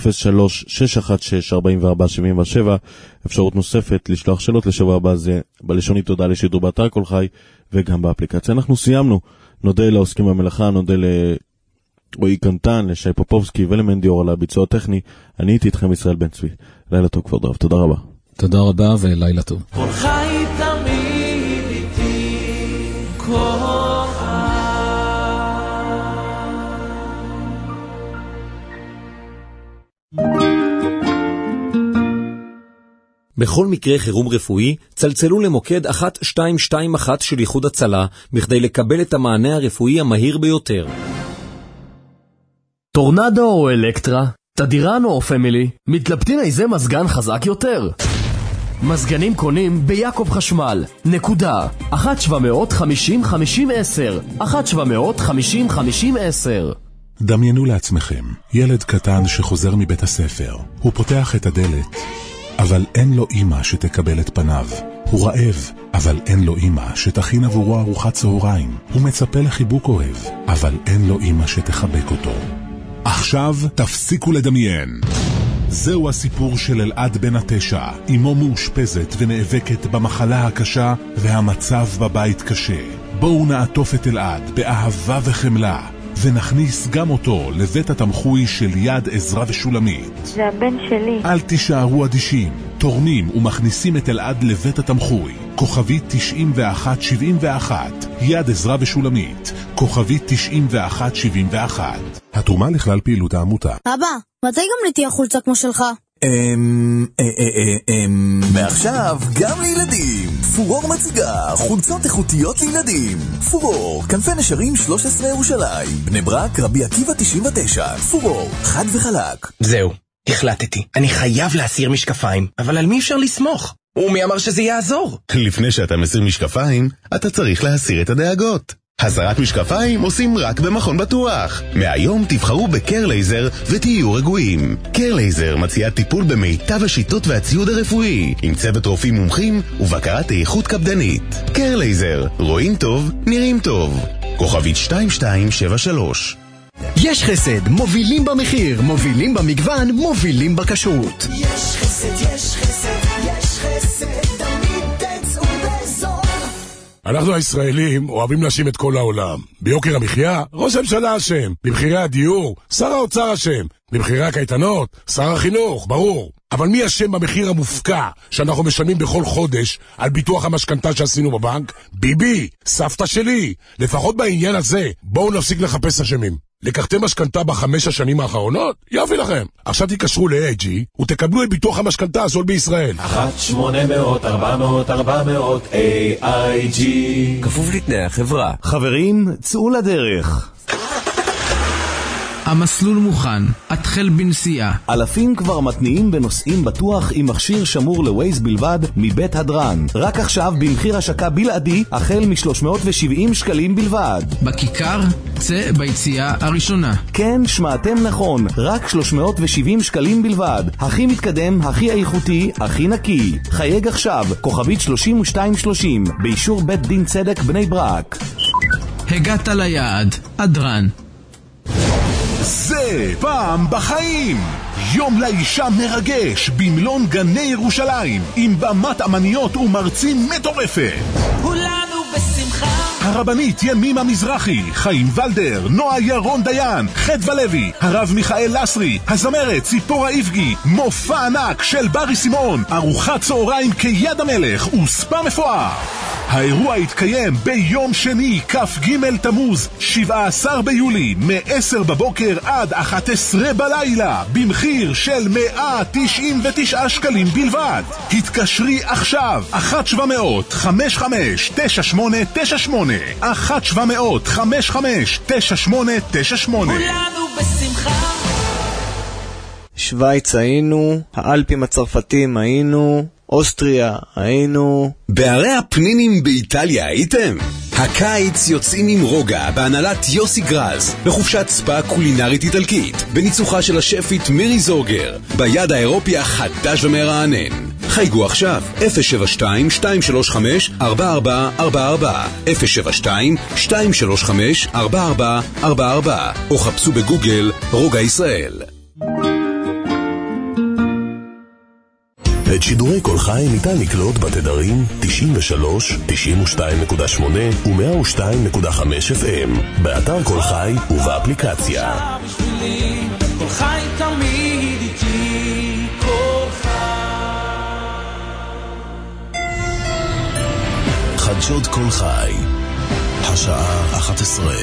אפשרות נוספת לשלוח שאלות לשבוע הבא זה בלשונית תודה לשידור באתר כל חי וגם באפליקציה. אנחנו סיימנו. נודה לעוסקים במלאכה, נודה רועי קנטן, לשי פופובסקי ולמנדיור על הביצוע הטכני. אני איתי איתכם ישראל בן צבי. לילה טוב כבוד רב, תודה רבה. תודה רבה ולילה טוב. כל חי תמיד איתי כוח. בכל מקרה חירום רפואי, צלצלו למוקד 1221 של איחוד הצלה, בכדי לקבל את המענה הרפואי המהיר ביותר. טורנדו או אלקטרה, תדירן או פמילי, מתלבטים איזה מזגן חזק יותר. מזגנים קונים ביעקב חשמל, נקודה, 1-750-50-10, 1-750-50-50-10. דמיינו לעצמכם, ילד קטן שחוזר מבית הספר. הוא פותח את הדלת, אבל אין לו אמא שתקבל את פניו. הוא רעב, אבל אין לו אמא שתכין עבורו ארוחת צהריים. הוא מצפה לחיבוק אוהב, אבל אין לו אמא שתחבק אותו. עכשיו תפסיקו לדמיין. זהו הסיפור של אלעד בן 9. אמו מאושפזת ונאבקת במחלה הקשה והמצב בבית קשה. בואו נעטוף את אלעד באהבה וחמלה ונכניס גם אותו לבית התמחוי של יד עזרא ושולמית. זה הבן שלי. אל תישארו אדישים. תורמים ומכניסים את אלעד לבית התמחוי. כוכבית 9171. יד עזרא ושולמית. כוכבית 9171. התרומה לכלל פעילות העמותה. אבא, מתי גם לי תהיה חולצה כמו שלך? מעכשיו גם לילדים. פורור מציגה חולצות איכותיות לילדים. פורור, כנפי נשרים 13 ירושלים, בני ברק, רבי עקיבא 99. פורור, חד וחלק. זהו, החלטתי. אני חייב להסיר משקפיים, אבל על מי אפשר לסמוך? ומי אמר שזה יעזור? לפני שאתה מסיר משקפיים, אתה צריך להסיר את הדאגות. הסרת משקפיים עושים רק במכון בטוח. מהיום תבחרו בקר לייזר ותהיו רגועים. קר לייזר מציעה טיפול במיטב השיטות והציוד הרפואי, עם צוות רופאים מומחים ובקרת איכות קפדנית. קר לייזר, רואים טוב, נראים טוב. כוכבית 2273. יש חסד, מובילים במחיר, מובילים במגוון, מובילים בכשרות. יש חסד, יש חסד, יש חסד, תמיד תצאו בזול. אנחנו הישראלים אוהבים להאשים את כל העולם. ביוקר המחיה, ראש הממשלה אשם. במחירי הדיור, שר האוצר אשם. במחירי הקייטנות, שר החינוך, ברור. אבל מי אשם במחיר המופקע שאנחנו משלמים בכל חודש על ביטוח המשכנתה שעשינו בבנק? ביבי, סבתא שלי. לפחות בעניין הזה, בואו נפסיק לחפש אשמים. לקחתם משכנתה ב5 השנים האחרונות? יופי לכם. עכשיו תיקשרו ל-AIG ותקבלו את ביטוח המשכנתה הזול בישראל. 1-800-400-400 AIG. כפוף לתנאי החברה. חברים, צאו לדרך. המסלול מוכן, התחל בנסיעה. אלפים כבר מתניעים בנוסעים בטוח עם מכשיר שמור לווייז בלבד מבית הדרן. רק עכשיו במחיר השקה בלעדי החל מ-370 שקלים בלבד. בכיכר, צא ביציאה הראשונה. כן, שמעתם נכון, רק 370 שקלים בלבד. הכי מתקדם, הכי איכותי, הכי נקי. חייג עכשיו, כוכבית 3230, באישור בית דין צדק בני ברק. הגעת ליעד, הדרן. זה פעם בחיים. יום לאישה מרגש במלון גני ירושלים, עם במת אמניות ומרצים מטורפת. כולנו בשמחה. הרבנית ימימה מזרחי, חיים ולדר, נועה ירון דיין, חדווה לוי, הרב מיכאל לסרי, הזמרת ציפורה איבגי, מופע ענק של ברי סימון, ארוחת צהריים כיד המלך וספה מפואר. האירוע יתקיים ביום שני, כ"ג תמוז, 17 ביולי, מ-10 בבוקר עד 11 בלילה, במחיר של 199 שקלים בלבד. התקשרי עכשיו, 1-700-55-9898, 1-700-55-9898. כולנו בשמחה. שוויץ היינו, האלפים הצרפתים היינו, אוסטריה היינו. בערי הפנינים באיטליה הייתם? הקיץ יוצאים עם רוגע בהנהלת יוסי גרז בחופשת ספה קולינרית איטלקית בניצוחה של השפית מירי זורגר ביד האירופי החדש ומרענן. חייגו עכשיו 072-235-4444 072-235-4444 או חפשו בגוגל רוגע ישראל. את שידורי כל חי ניתן לקלוט בתדרים 93, 92.8 ו-102.5 FM, באתר כל חי ובאפליקציה. כל חי תמיד איתי, כל חי. חדשות כל חי, השעה 11.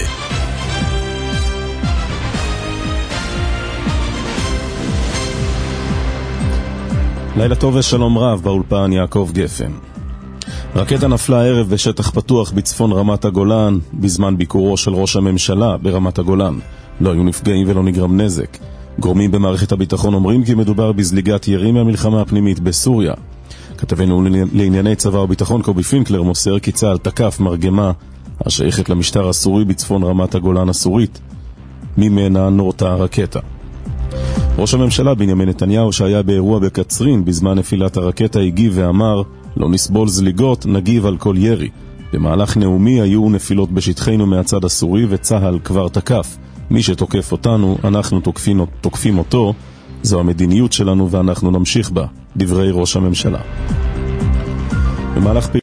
לילה טוב ושלום רב, באולפן יעקב גפן. רקטה נפלה הערב בשטח פתוח בצפון רמת הגולן בזמן ביקורו של ראש הממשלה ברמת הגולן. לא היו נפגעים ולא נגרם נזק. גורמים במערכת הביטחון אומרים כי מדובר בזליגת ירי מהמלחמה הפנימית בסוריה. כתבנו לענייני צבא וביטחון קובי פינקלר מוסר כי צה"ל תקף מרגמה השייכת למשטר הסורי בצפון רמת הגולן הסורית. ממנה נורתה הרקטה. ראש הממשלה בנימין נתניהו שהיה באירוע בקצרין בזמן נפילת הרקטה הגיב ואמר, לא נסבול זליגות, נגיב על כל ירי. במהלך נאומי היו נפילות בשטחנו מהצד הסורי וצהל כבר תקף. מי שתוקף אותנו, אנחנו תוקפים אותו. זו המדיניות שלנו ואנחנו נמשיך בה. דברי ראש הממשלה. במהלך